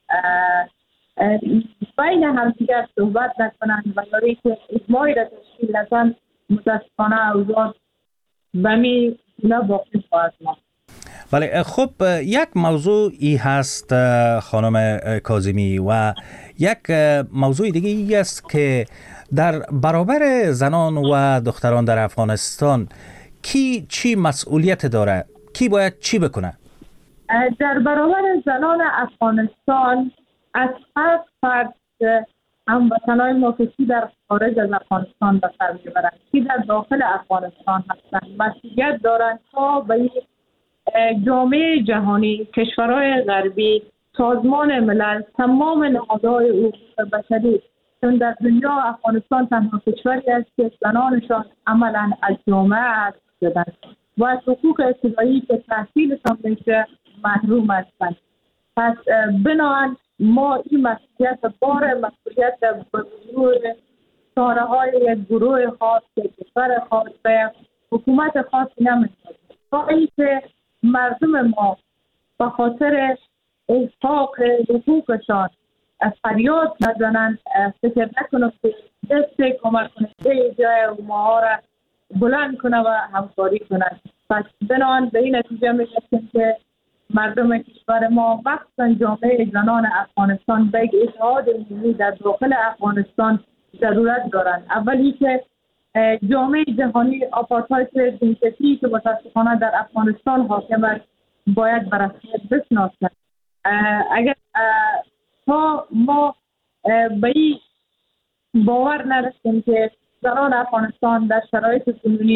بین همدیگر صحبت نکنند و یاری که اجماعی را تشکیل ندهند، متاسفانه اوضاع به می باقی خواهد ماند. بله، خب یک موضوعی هست خانم کاظمی و یک موضوع دیگه ای است که در برابر زنان و دختران در افغانستان کی چی مسئولیت داره؟ کی باید چی بکنه؟ در برابر زنان افغانستان از هر فرد هموطنان ما که در خارج از افغانستان به سر میبرند کی در داخل افغانستان هستند مسئولیت دارند تا به جامعه جهانی، کشورهای غربی، سازمان ملل، تمام نهادهای حقوق بشری، چون در دنیا افغانستان تنها کشوری است که زنانشان عملا از جامعه حذف شدند و از حقوق ابتدایی که تحصیلشان میشه محروم هستند. پس بنابراین ما این مسئولیت مسئولیت به گروه ساره‌های یک گروه خاص، یک کشور خاص و حکومت خاصی نمی‌کنیم تا اینکه مردم ما به خاطر احقاق حقوقشان فریاد نزنند، فکر نکنند که دست کمک کننده جای ما را بلند کنه و همکاری کنند. پس بنابراین به این نتیجه می‌رسیم که مردم کشور ما مخصوصا جامعه زنان افغانستان به یک اتحاد عمومی در داخل افغانستان ضرورت دارند. اولی که جامعه جهانی آپارتاید جنسیتی که متاسفانه در افغانستان حاکم است باید به رسمیت بشناسد. اگر تا ما به این باور نرسیم که زنان افغانستان در شرایط کنونی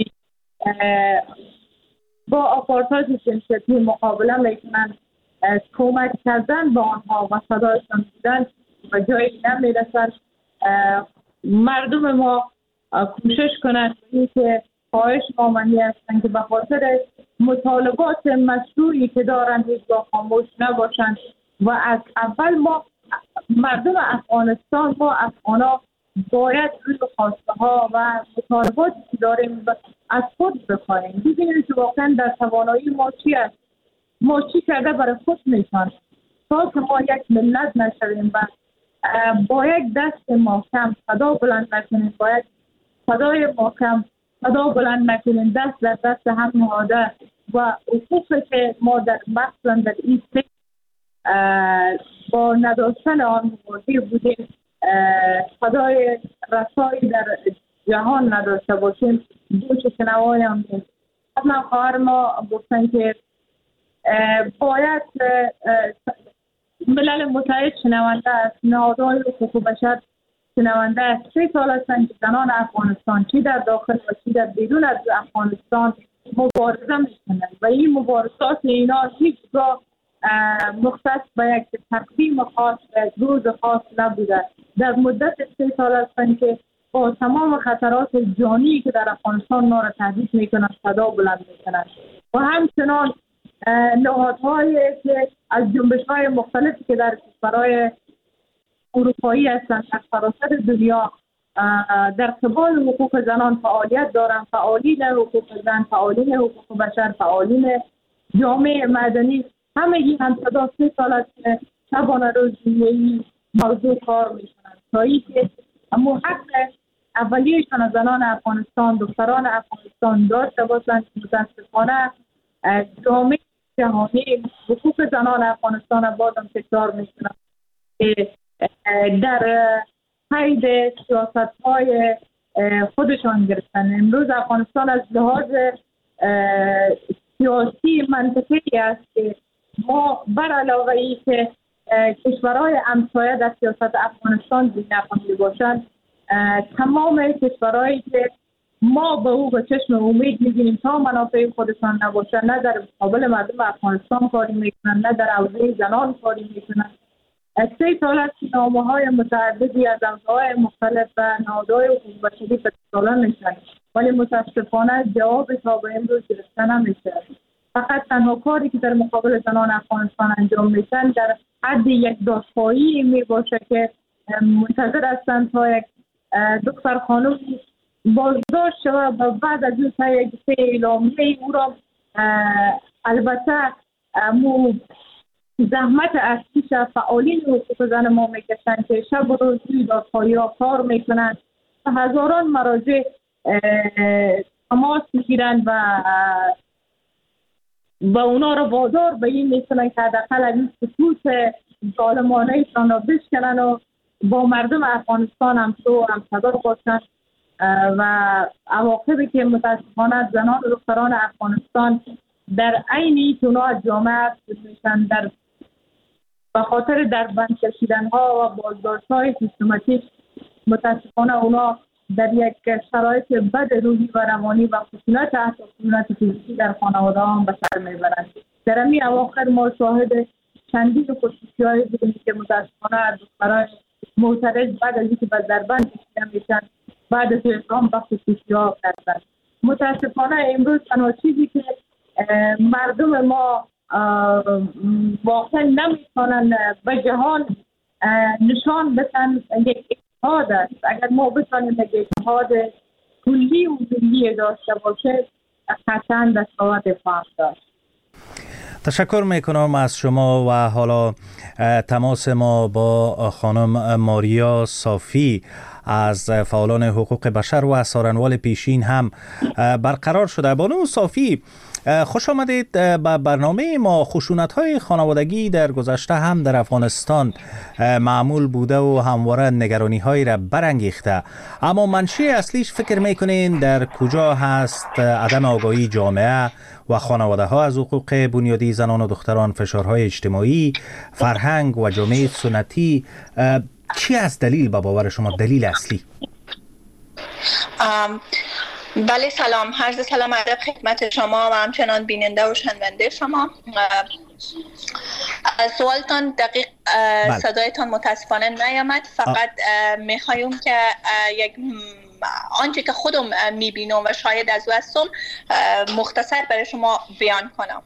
با آپارتاید جنسیتی مقابله میکنند، کمک کردن با آنها و صدایشان بودن و جایی نمیرسند. مردم ما کوشش کنند که خواهش مامنی هستند که به خاطر مطالبات مشروعی که دارند هیچگاه خاموش نباشند و از اول ما مردم افغانستان ما افغانا باید روی خواسته ها و مطالباتی که داریم از خود بخواهیم، ببینیم که واقعا در توانایی ما چی است، ما چی کرده برای خود میشن تا که ما یک ملت نشویم و با یک دست محکم صدا بلند نکنیم، باید صدای محکم صدا بلند نکنیم، دست در دست هم نهاده و حقوقی که ما در مخصوصا در این با نداشتن آن مواجه بودیم، صدای رسایی در جهان نداشته باشیم، گوش شنوای هم نیست. اما خواهر ما گفتن که باید ملل متحد شنونده است، نهادهای حقوق بشر شنونده است. 3 سال هستند که زنان افغانستان چی در داخل و چی در بیرون از افغانستان مبارزه میکنند و این مبارزات اینا هیچگاه مختص به یک تقویم خاص و روز خاص نبوده. در مدت 3 سال هستند که با تمام خطرات جانی که در افغانستان ما را تهدید میکنند صدا بلند میکنند و همچنان نهادهایی که از جنبش‌های مختلفی که در کشورهای اروپایی هستند در سراسر دنیا در قبال حقوق زنان فعالیت دارند، فعالین حقوق زن، فعالین حقوق بشر، فعالین جامعه مدنی، همگی هم صدا 3 سال است که شبانه روز این موضوع کار میکنند تا اینکه حق اولیه‌شان از زنان افغانستان، دختران افغانستان داشته باشند. متاسفانه جامعه جهانی حقوق زنان افغانستان را بازم تکرار میکنند که در قید سیاست‌های خودشان گرفتن. امروز افغانستان از لحاظ سیاسی منطقی است که ما بر علاوه ای که کشورهای همسایه در سیاست افغانستان بی‌نفهمی باشند، تمام کشورهایی که ما به او به چشم امید می‌بینیم تا منافع خودشان نباشه، نه در مقابل مردم افغانستان کاری میکنن، نه در حوزه زنان کاری میکنن. 3 سال است که نامه‌های متعددی از حوزه‌های مختلف و نهادهای حقوق بشری اتصال میشن، ولی متاسفانه جواب تا به امروز گرفته نمیشه. فقط تنها کاری که در مقابل زنان افغانستان انجام میشن در حد یک دادخواهی می باشه که منتظر هستند تا یک دختر خانم بازداشت شود و بعد از اون تا یک اعلامیه او را البته زحمت اصلیش فعالین حقوق زن ما میکشن که شب و روز توی دادخواهی ها کار میکنن و هزاران مراجع تماس میگیرن و اونا رو وادار به این میکنن که حداقل از این خطوط ظالمانه ایشان را بشکنن و با مردم افغانستان همسو همصدا باشن و عواقبی که متاسفانه زنان و دختران افغانستان در عین اونا از جامعه میشن به خاطر در بند کشیدن ها و بازداشت های سیستماتیک، متاسفانه اونا در یک شرایط بد روحی و روانی و خشونت حتی خشونت فیزیکی در خانواده هم به سر میبرند. در همین اواخر ما شاهد چندین خصوصی‌های بودیم که متاسفانه از دختران معترض بعد از اینکه در بند کشیده میشن بعد از اقدام به خصوصی‌ها کردن. متاسفانه امروز تنها چیزی که مردم ما واقعا نمیتونن به جهان نشان بدن یک اتحاد است. اگر ما بتانیم یک اتحاد کلی و ملی داشته باشه قطعا دستاورد خواهد داشت. تشکر میکنم از شما و حالا تماس ما با خانم ماریا صافی از فعالان حقوق بشر و از سارنوال پیشین هم برقرار شده. بانو صافی، خوش آمدید به برنامه ما. خشونت‌های خانوادگی در گذشته هم در افغانستان معمول بوده و همواره نگرانی‌هایی را برانگیخته، اما منشأ اصلیش فکر می‌کنین در کجا هست؟ عدم آگاهی جامعه و خانواده‌ها از حقوق بنیادی زنان و دختران، فشارهای اجتماعی، فرهنگ و جامعه سنتی. چی از دلیل به باور شما دلیل اصلی؟ بله، سلام، عرض سلام ادب خدمت شما و همچنان بیننده و شنونده شما. سوالتان دقیق صدایتان متاسفانه نیامد، فقط میخوایم که یک آنچه که خودم میبینم و شاید از او هستم مختصر برای شما بیان کنم.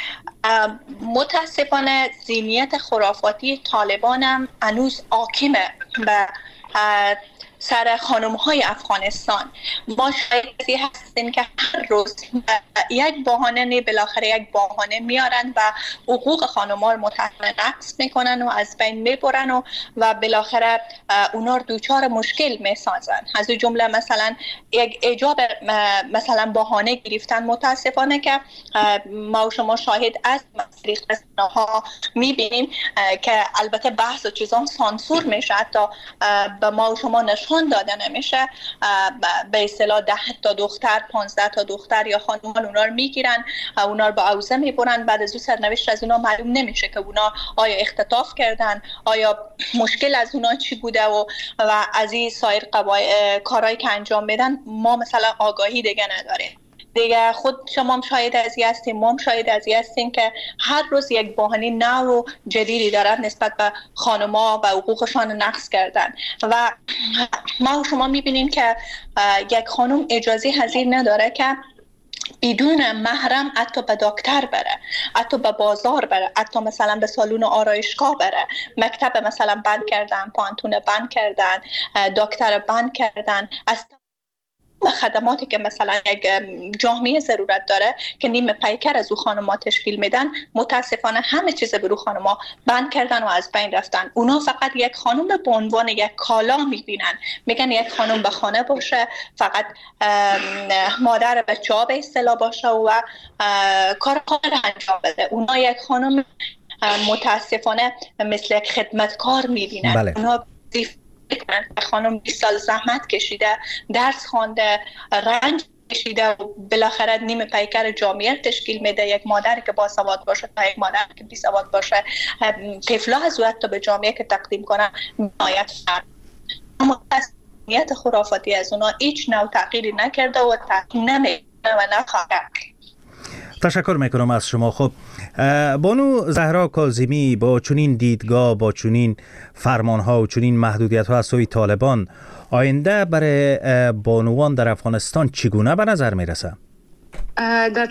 متاسفانه ذهنیت خرافاتی طالبان هم هنوز حاکمه به سر خانم‌های افغانستان. ما شاید هستیم که هر روز یک بهانه بالاخره یک بهانه میارن و حقوق خانم‌ها رو متأسفانه نقض میکنن و از بین میبرن و بالاخره اونا رو دوچار مشکل میسازن. از این جمله مثلا یک ایجاب مثلا بهانه گرفتن، متاسفانه که ما و شما شاهد از طریق رسانه‌ها میبینیم که البته بحث و چیزان سانسور میشه، حتی به ما و شما نشون داده نمیشه. به اصطلاح 10 تا دختر، 15 تا دختر یا خانمان اونا رو میگیرن، اونا رو به حوزه میبرن، بعد از اون سرنوشت از اونا معلوم نمیشه که اونا آیا اختطاف کردن، آیا مشکل از اونا چی بوده و از این سایر کارهایی که انجام میدن ما مثلا آگاهی دیگه نداریم. دیگه خود شما هم شاهد از این هستیم، ما هم شاهد از این هستیم که هر روز یک بحانه نو و جدیدی دارد نسبت به خانم‌ها و حقوقشان نقض کردن و ما و شما می‌بینیم که یک خانم اجازه حضور نداره که بدون محرم حتی به دکتر بره، حتی به بازار بره، حتی مثلا به سالن آرایشگاه بره. مکتب مثلا بند کردن، پانتون بند کردن، دکتر بند کردن، از خدماتی که مثلا یک جامعه ضرورت داره که نیم پیکر از او خانم‌ها تشکیل میدن، متاسفانه همه چیز برو خانم‌ها بند کردن و از بین رفتن. اونا فقط یک خانم به عنوان یک کالا میبینن، میگن یک خانم به خانه باشه، فقط مادر بچه‌ها به اصطلاح باشه و کار خانه انجام بده. اونا یک خانم متاسفانه مثل یک خدمتکار میبینن. بله. اونا خانم 20 سال زحمت کشیده، درس خوانده، رنج کشیده و بالاخره نیم پیکر جامعه تشکیل میده. یک مادر که باسواد باشه تا یک مادر که بی سواد باشه، طفلا از حتی به جامعه که تقدیم کنه نهایت فرق. اما نیت خرافاتی از اونا هیچ نوع تغییری نکرده و تغییر نمیکنه و نخواهد. تشکر میکنم از شما. خب بانو زهرا کاظمی، با چنین دیدگاه، با چنین فرمانها و چنین محدودیت ها از سوی طالبان، آینده برای بانوان در افغانستان چگونه به نظر میرسه؟ در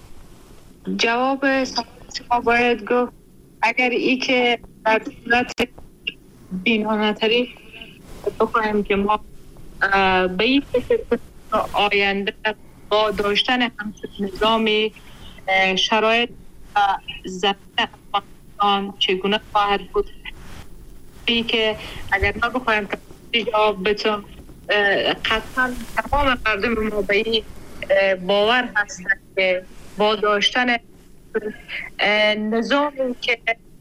جواب شما باید گفت اگر ای که در صورت بینانه‌ترین بخواهیم که ما به این فکر آینده با داشتن همچون نظامی شرایط زمین افغانستان چگونه خواهد بود، ای که اگر ما بخواهیم جواب بتون قطعا تمام مردم ما به این باور هستند که با داشتن نظامی که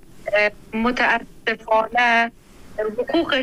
متاسفانه حقوق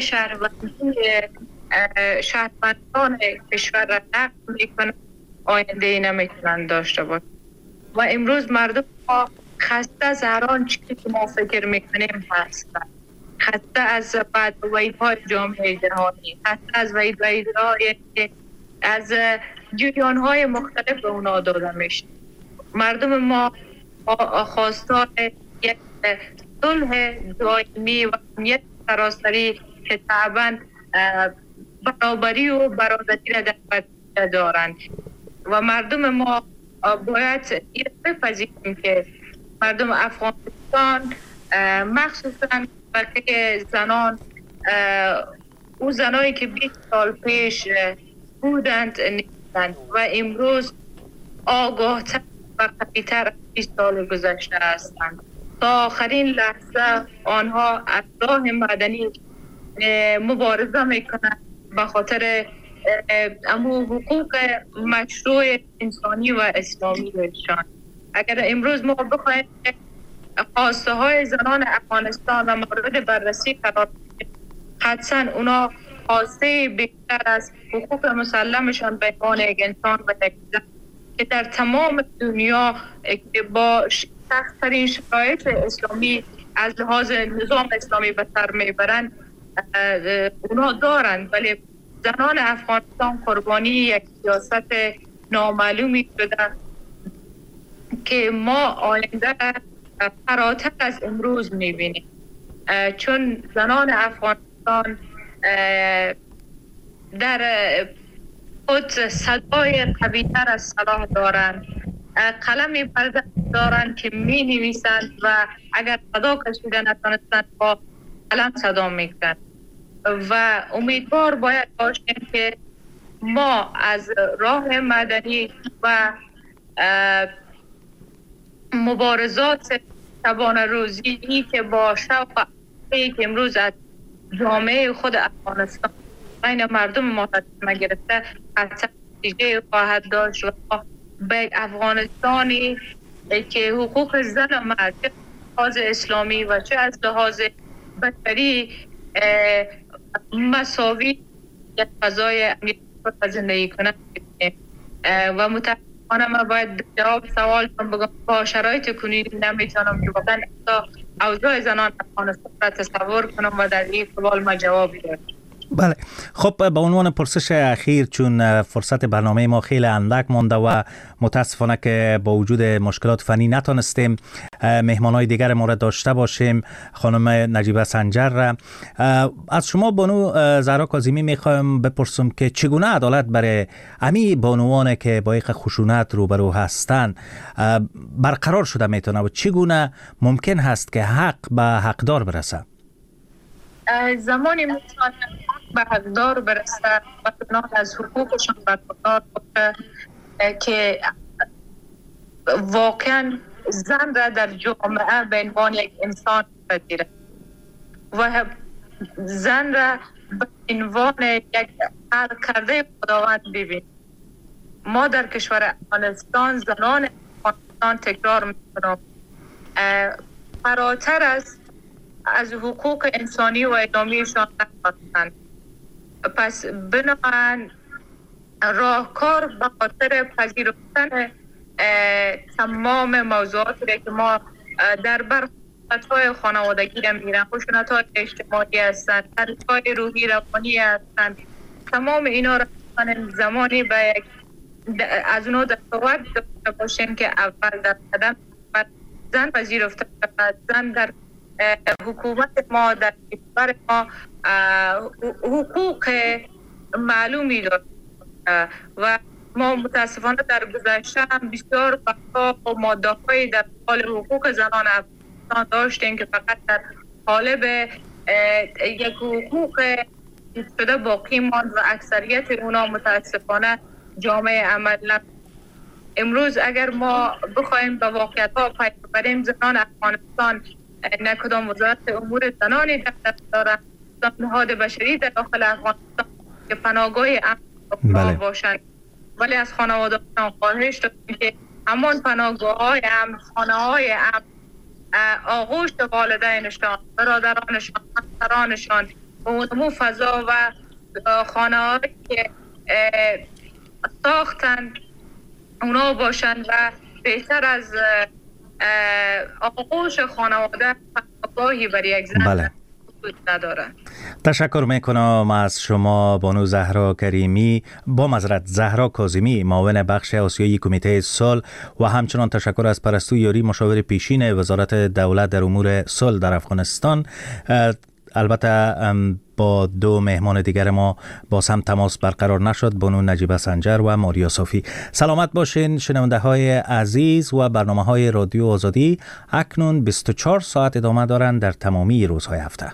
شهروندان کشور را نقض میکنه، آینده ای نمیتونن داشته باشه. و امروز مردم ها خسته از هر آن چیزی که ما فکر میکنیم هستن، خسته از وعیدهای جامعه جهانی، خسته از وعیدهای از جریان‌های مختلف به اونا داده میشه. مردم ما خواستار یک صلح دائمی و امنیت سراسری که طبعاً برابری و برادری را در دارند و مردم ما باید این بپذیریم که مردم افغانستان مخصوصاً برای زنان، او زنایی که 20 سال پیش بودند نیستند و امروز آگاه‌تر و قوی‌تر از 20 سال گذشته هستند. تا آخرین لحظه آنها از راه مدنی مبارزه میکنند به خاطر امو حقوق مشروع انسانی و اسلامی ایشان. اگر امروز ما بخواهیم خواسته های زنان افغانستان و مورد بررسی قرار بدیم، قطعا اونا خواسته بیشتر از حقوق مسلمشان به عنوان یک انسان و یک زن که در تمام دنیا با سخت‌ترین شرایط اسلامی از لحاظ نظام اسلامی به سر میبرند اونا دارند، ولی زنان افغانستان قربانی یک سیاست نامعلومی شده که ما آینده فراتر از امروز میبینیم، چون زنان افغانستان در خود صدای قوی‌تر از سلاح دارند، قلمی برده دارند که می نویسند و اگر صدا کشیده نتونستند با قلم صدا میکنند و امیدوار باید باشیم که ما از راه مدنی و مبارزات شبانه روزی که با شوق که امروز از جامعه خود افغانستان بین مردم ما تصمیم گرفته قطعا نتیجه خواهد داشت و به افغانستانی که حقوق زن و مرد چه از لحاظ اسلامی و چه از لحاظ بشری مساوی یک فضای امنیت زندگی کنند و متاسفانه من باید جواب سوال بگم با شرایط کنونی نمیتونم که واقعا اوضاع زنان افغانستان را تصور کنم و در این سوال ما جوابی دارم. بله، خب به عنوان پرسش اخیر، چون فرصت برنامه ما خیلی اندک مانده و متاسفانه که با وجود مشکلات فنی نتونستیم مهمانای دیگر ما را داشته باشیم، خانم نجیبه سنجر را، از شما بانو زهرا کاظمی میخوایم بپرسم که چگونه عدالت برای امی بانوان که با یک خشونت روبرو هستند برقرار شده میتونه و چگونه ممکن هست که حق به حقدار برسه؟ زمانی میتونه به حقدار برسه و بنا از حقوقشون برخوردار باشه که واقعا زن را در جامعه به عنوان یک انسان بپذیره و زن را به عنوان یک خلق کرده خداوند ببین. ما در کشور افغانستان زنان افغانستان تکرار میکنم فراتر از حقوق انسانی و ادامیشان نخواستند. پس بنابراین راهکار به خاطر پذیرفتن تمام موضوعاتی که ما در برخوردهای خانوادگی میگیرن، خشونت‌های اجتماعی هستند، ترس‌های روحی روانی هستند، تمام اینا را زمانی به یک از اونها دستاورد داشته باشیم که اول در قدم زن پذیرفته شود. زن در حکومت ما، در کشور ما حقوق معلومی دارد و ما متاسفانه در گذشته هم بسیار بحث‌ها و ماده‌های در حال حقوق زنان افغانستان داشتیم که فقط در قالب یک حقوق شده باقی ماند و اکثریت اونا متاسفانه جامعه عمل نکرد. امروز اگر ما بخوایم به واقعیت‌ها پی ببریم، زنان افغانستان نه کدام وزارت امور زنانی در دست دارند، نهاد بشری در داخل افغانستان که پناهگاه امن باشند، ولی از خانواده‌هاشان خواهش داریم که همان پناهگاه‌های امن، خانه‌های امن، آغوش والدینشان، برادرانشان، همسرانشان، اونمو فضا و خانه‌هایی که ساختند اونا باشند و بهتر از آغوش خانواده پناهگاهی برای یک زن ندارند. تشکر میکنم از شما بانو زهرا کریمی، با معذرت زهرا کاظمی، معاون بخش آسیایی کمیته صلح، و همچنان تشکر از پرستو یاری، مشاور پیشین وزارت دولت در امور صلح در افغانستان. البته با دو مهمان دیگر ما باز هم تماس برقرار نشد، بانو نجیبه سنجر و ماریا صافی. سلامت باشین شنونده های عزیز و برنامه های رادیو آزادی اکنون 24 ساعت ادامه دارند در تمامی روزهای هفته.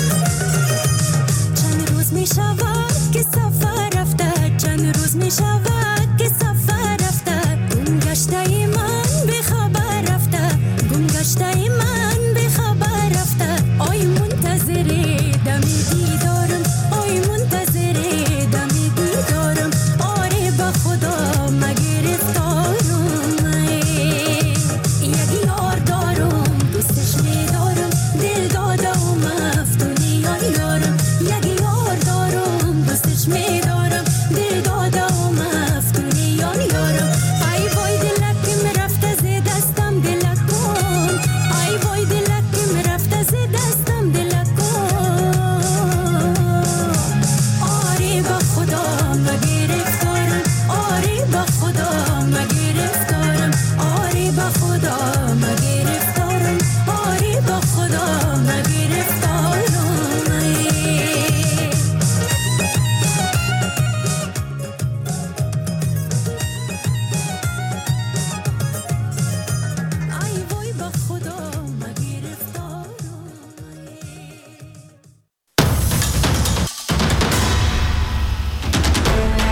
چند روز می شود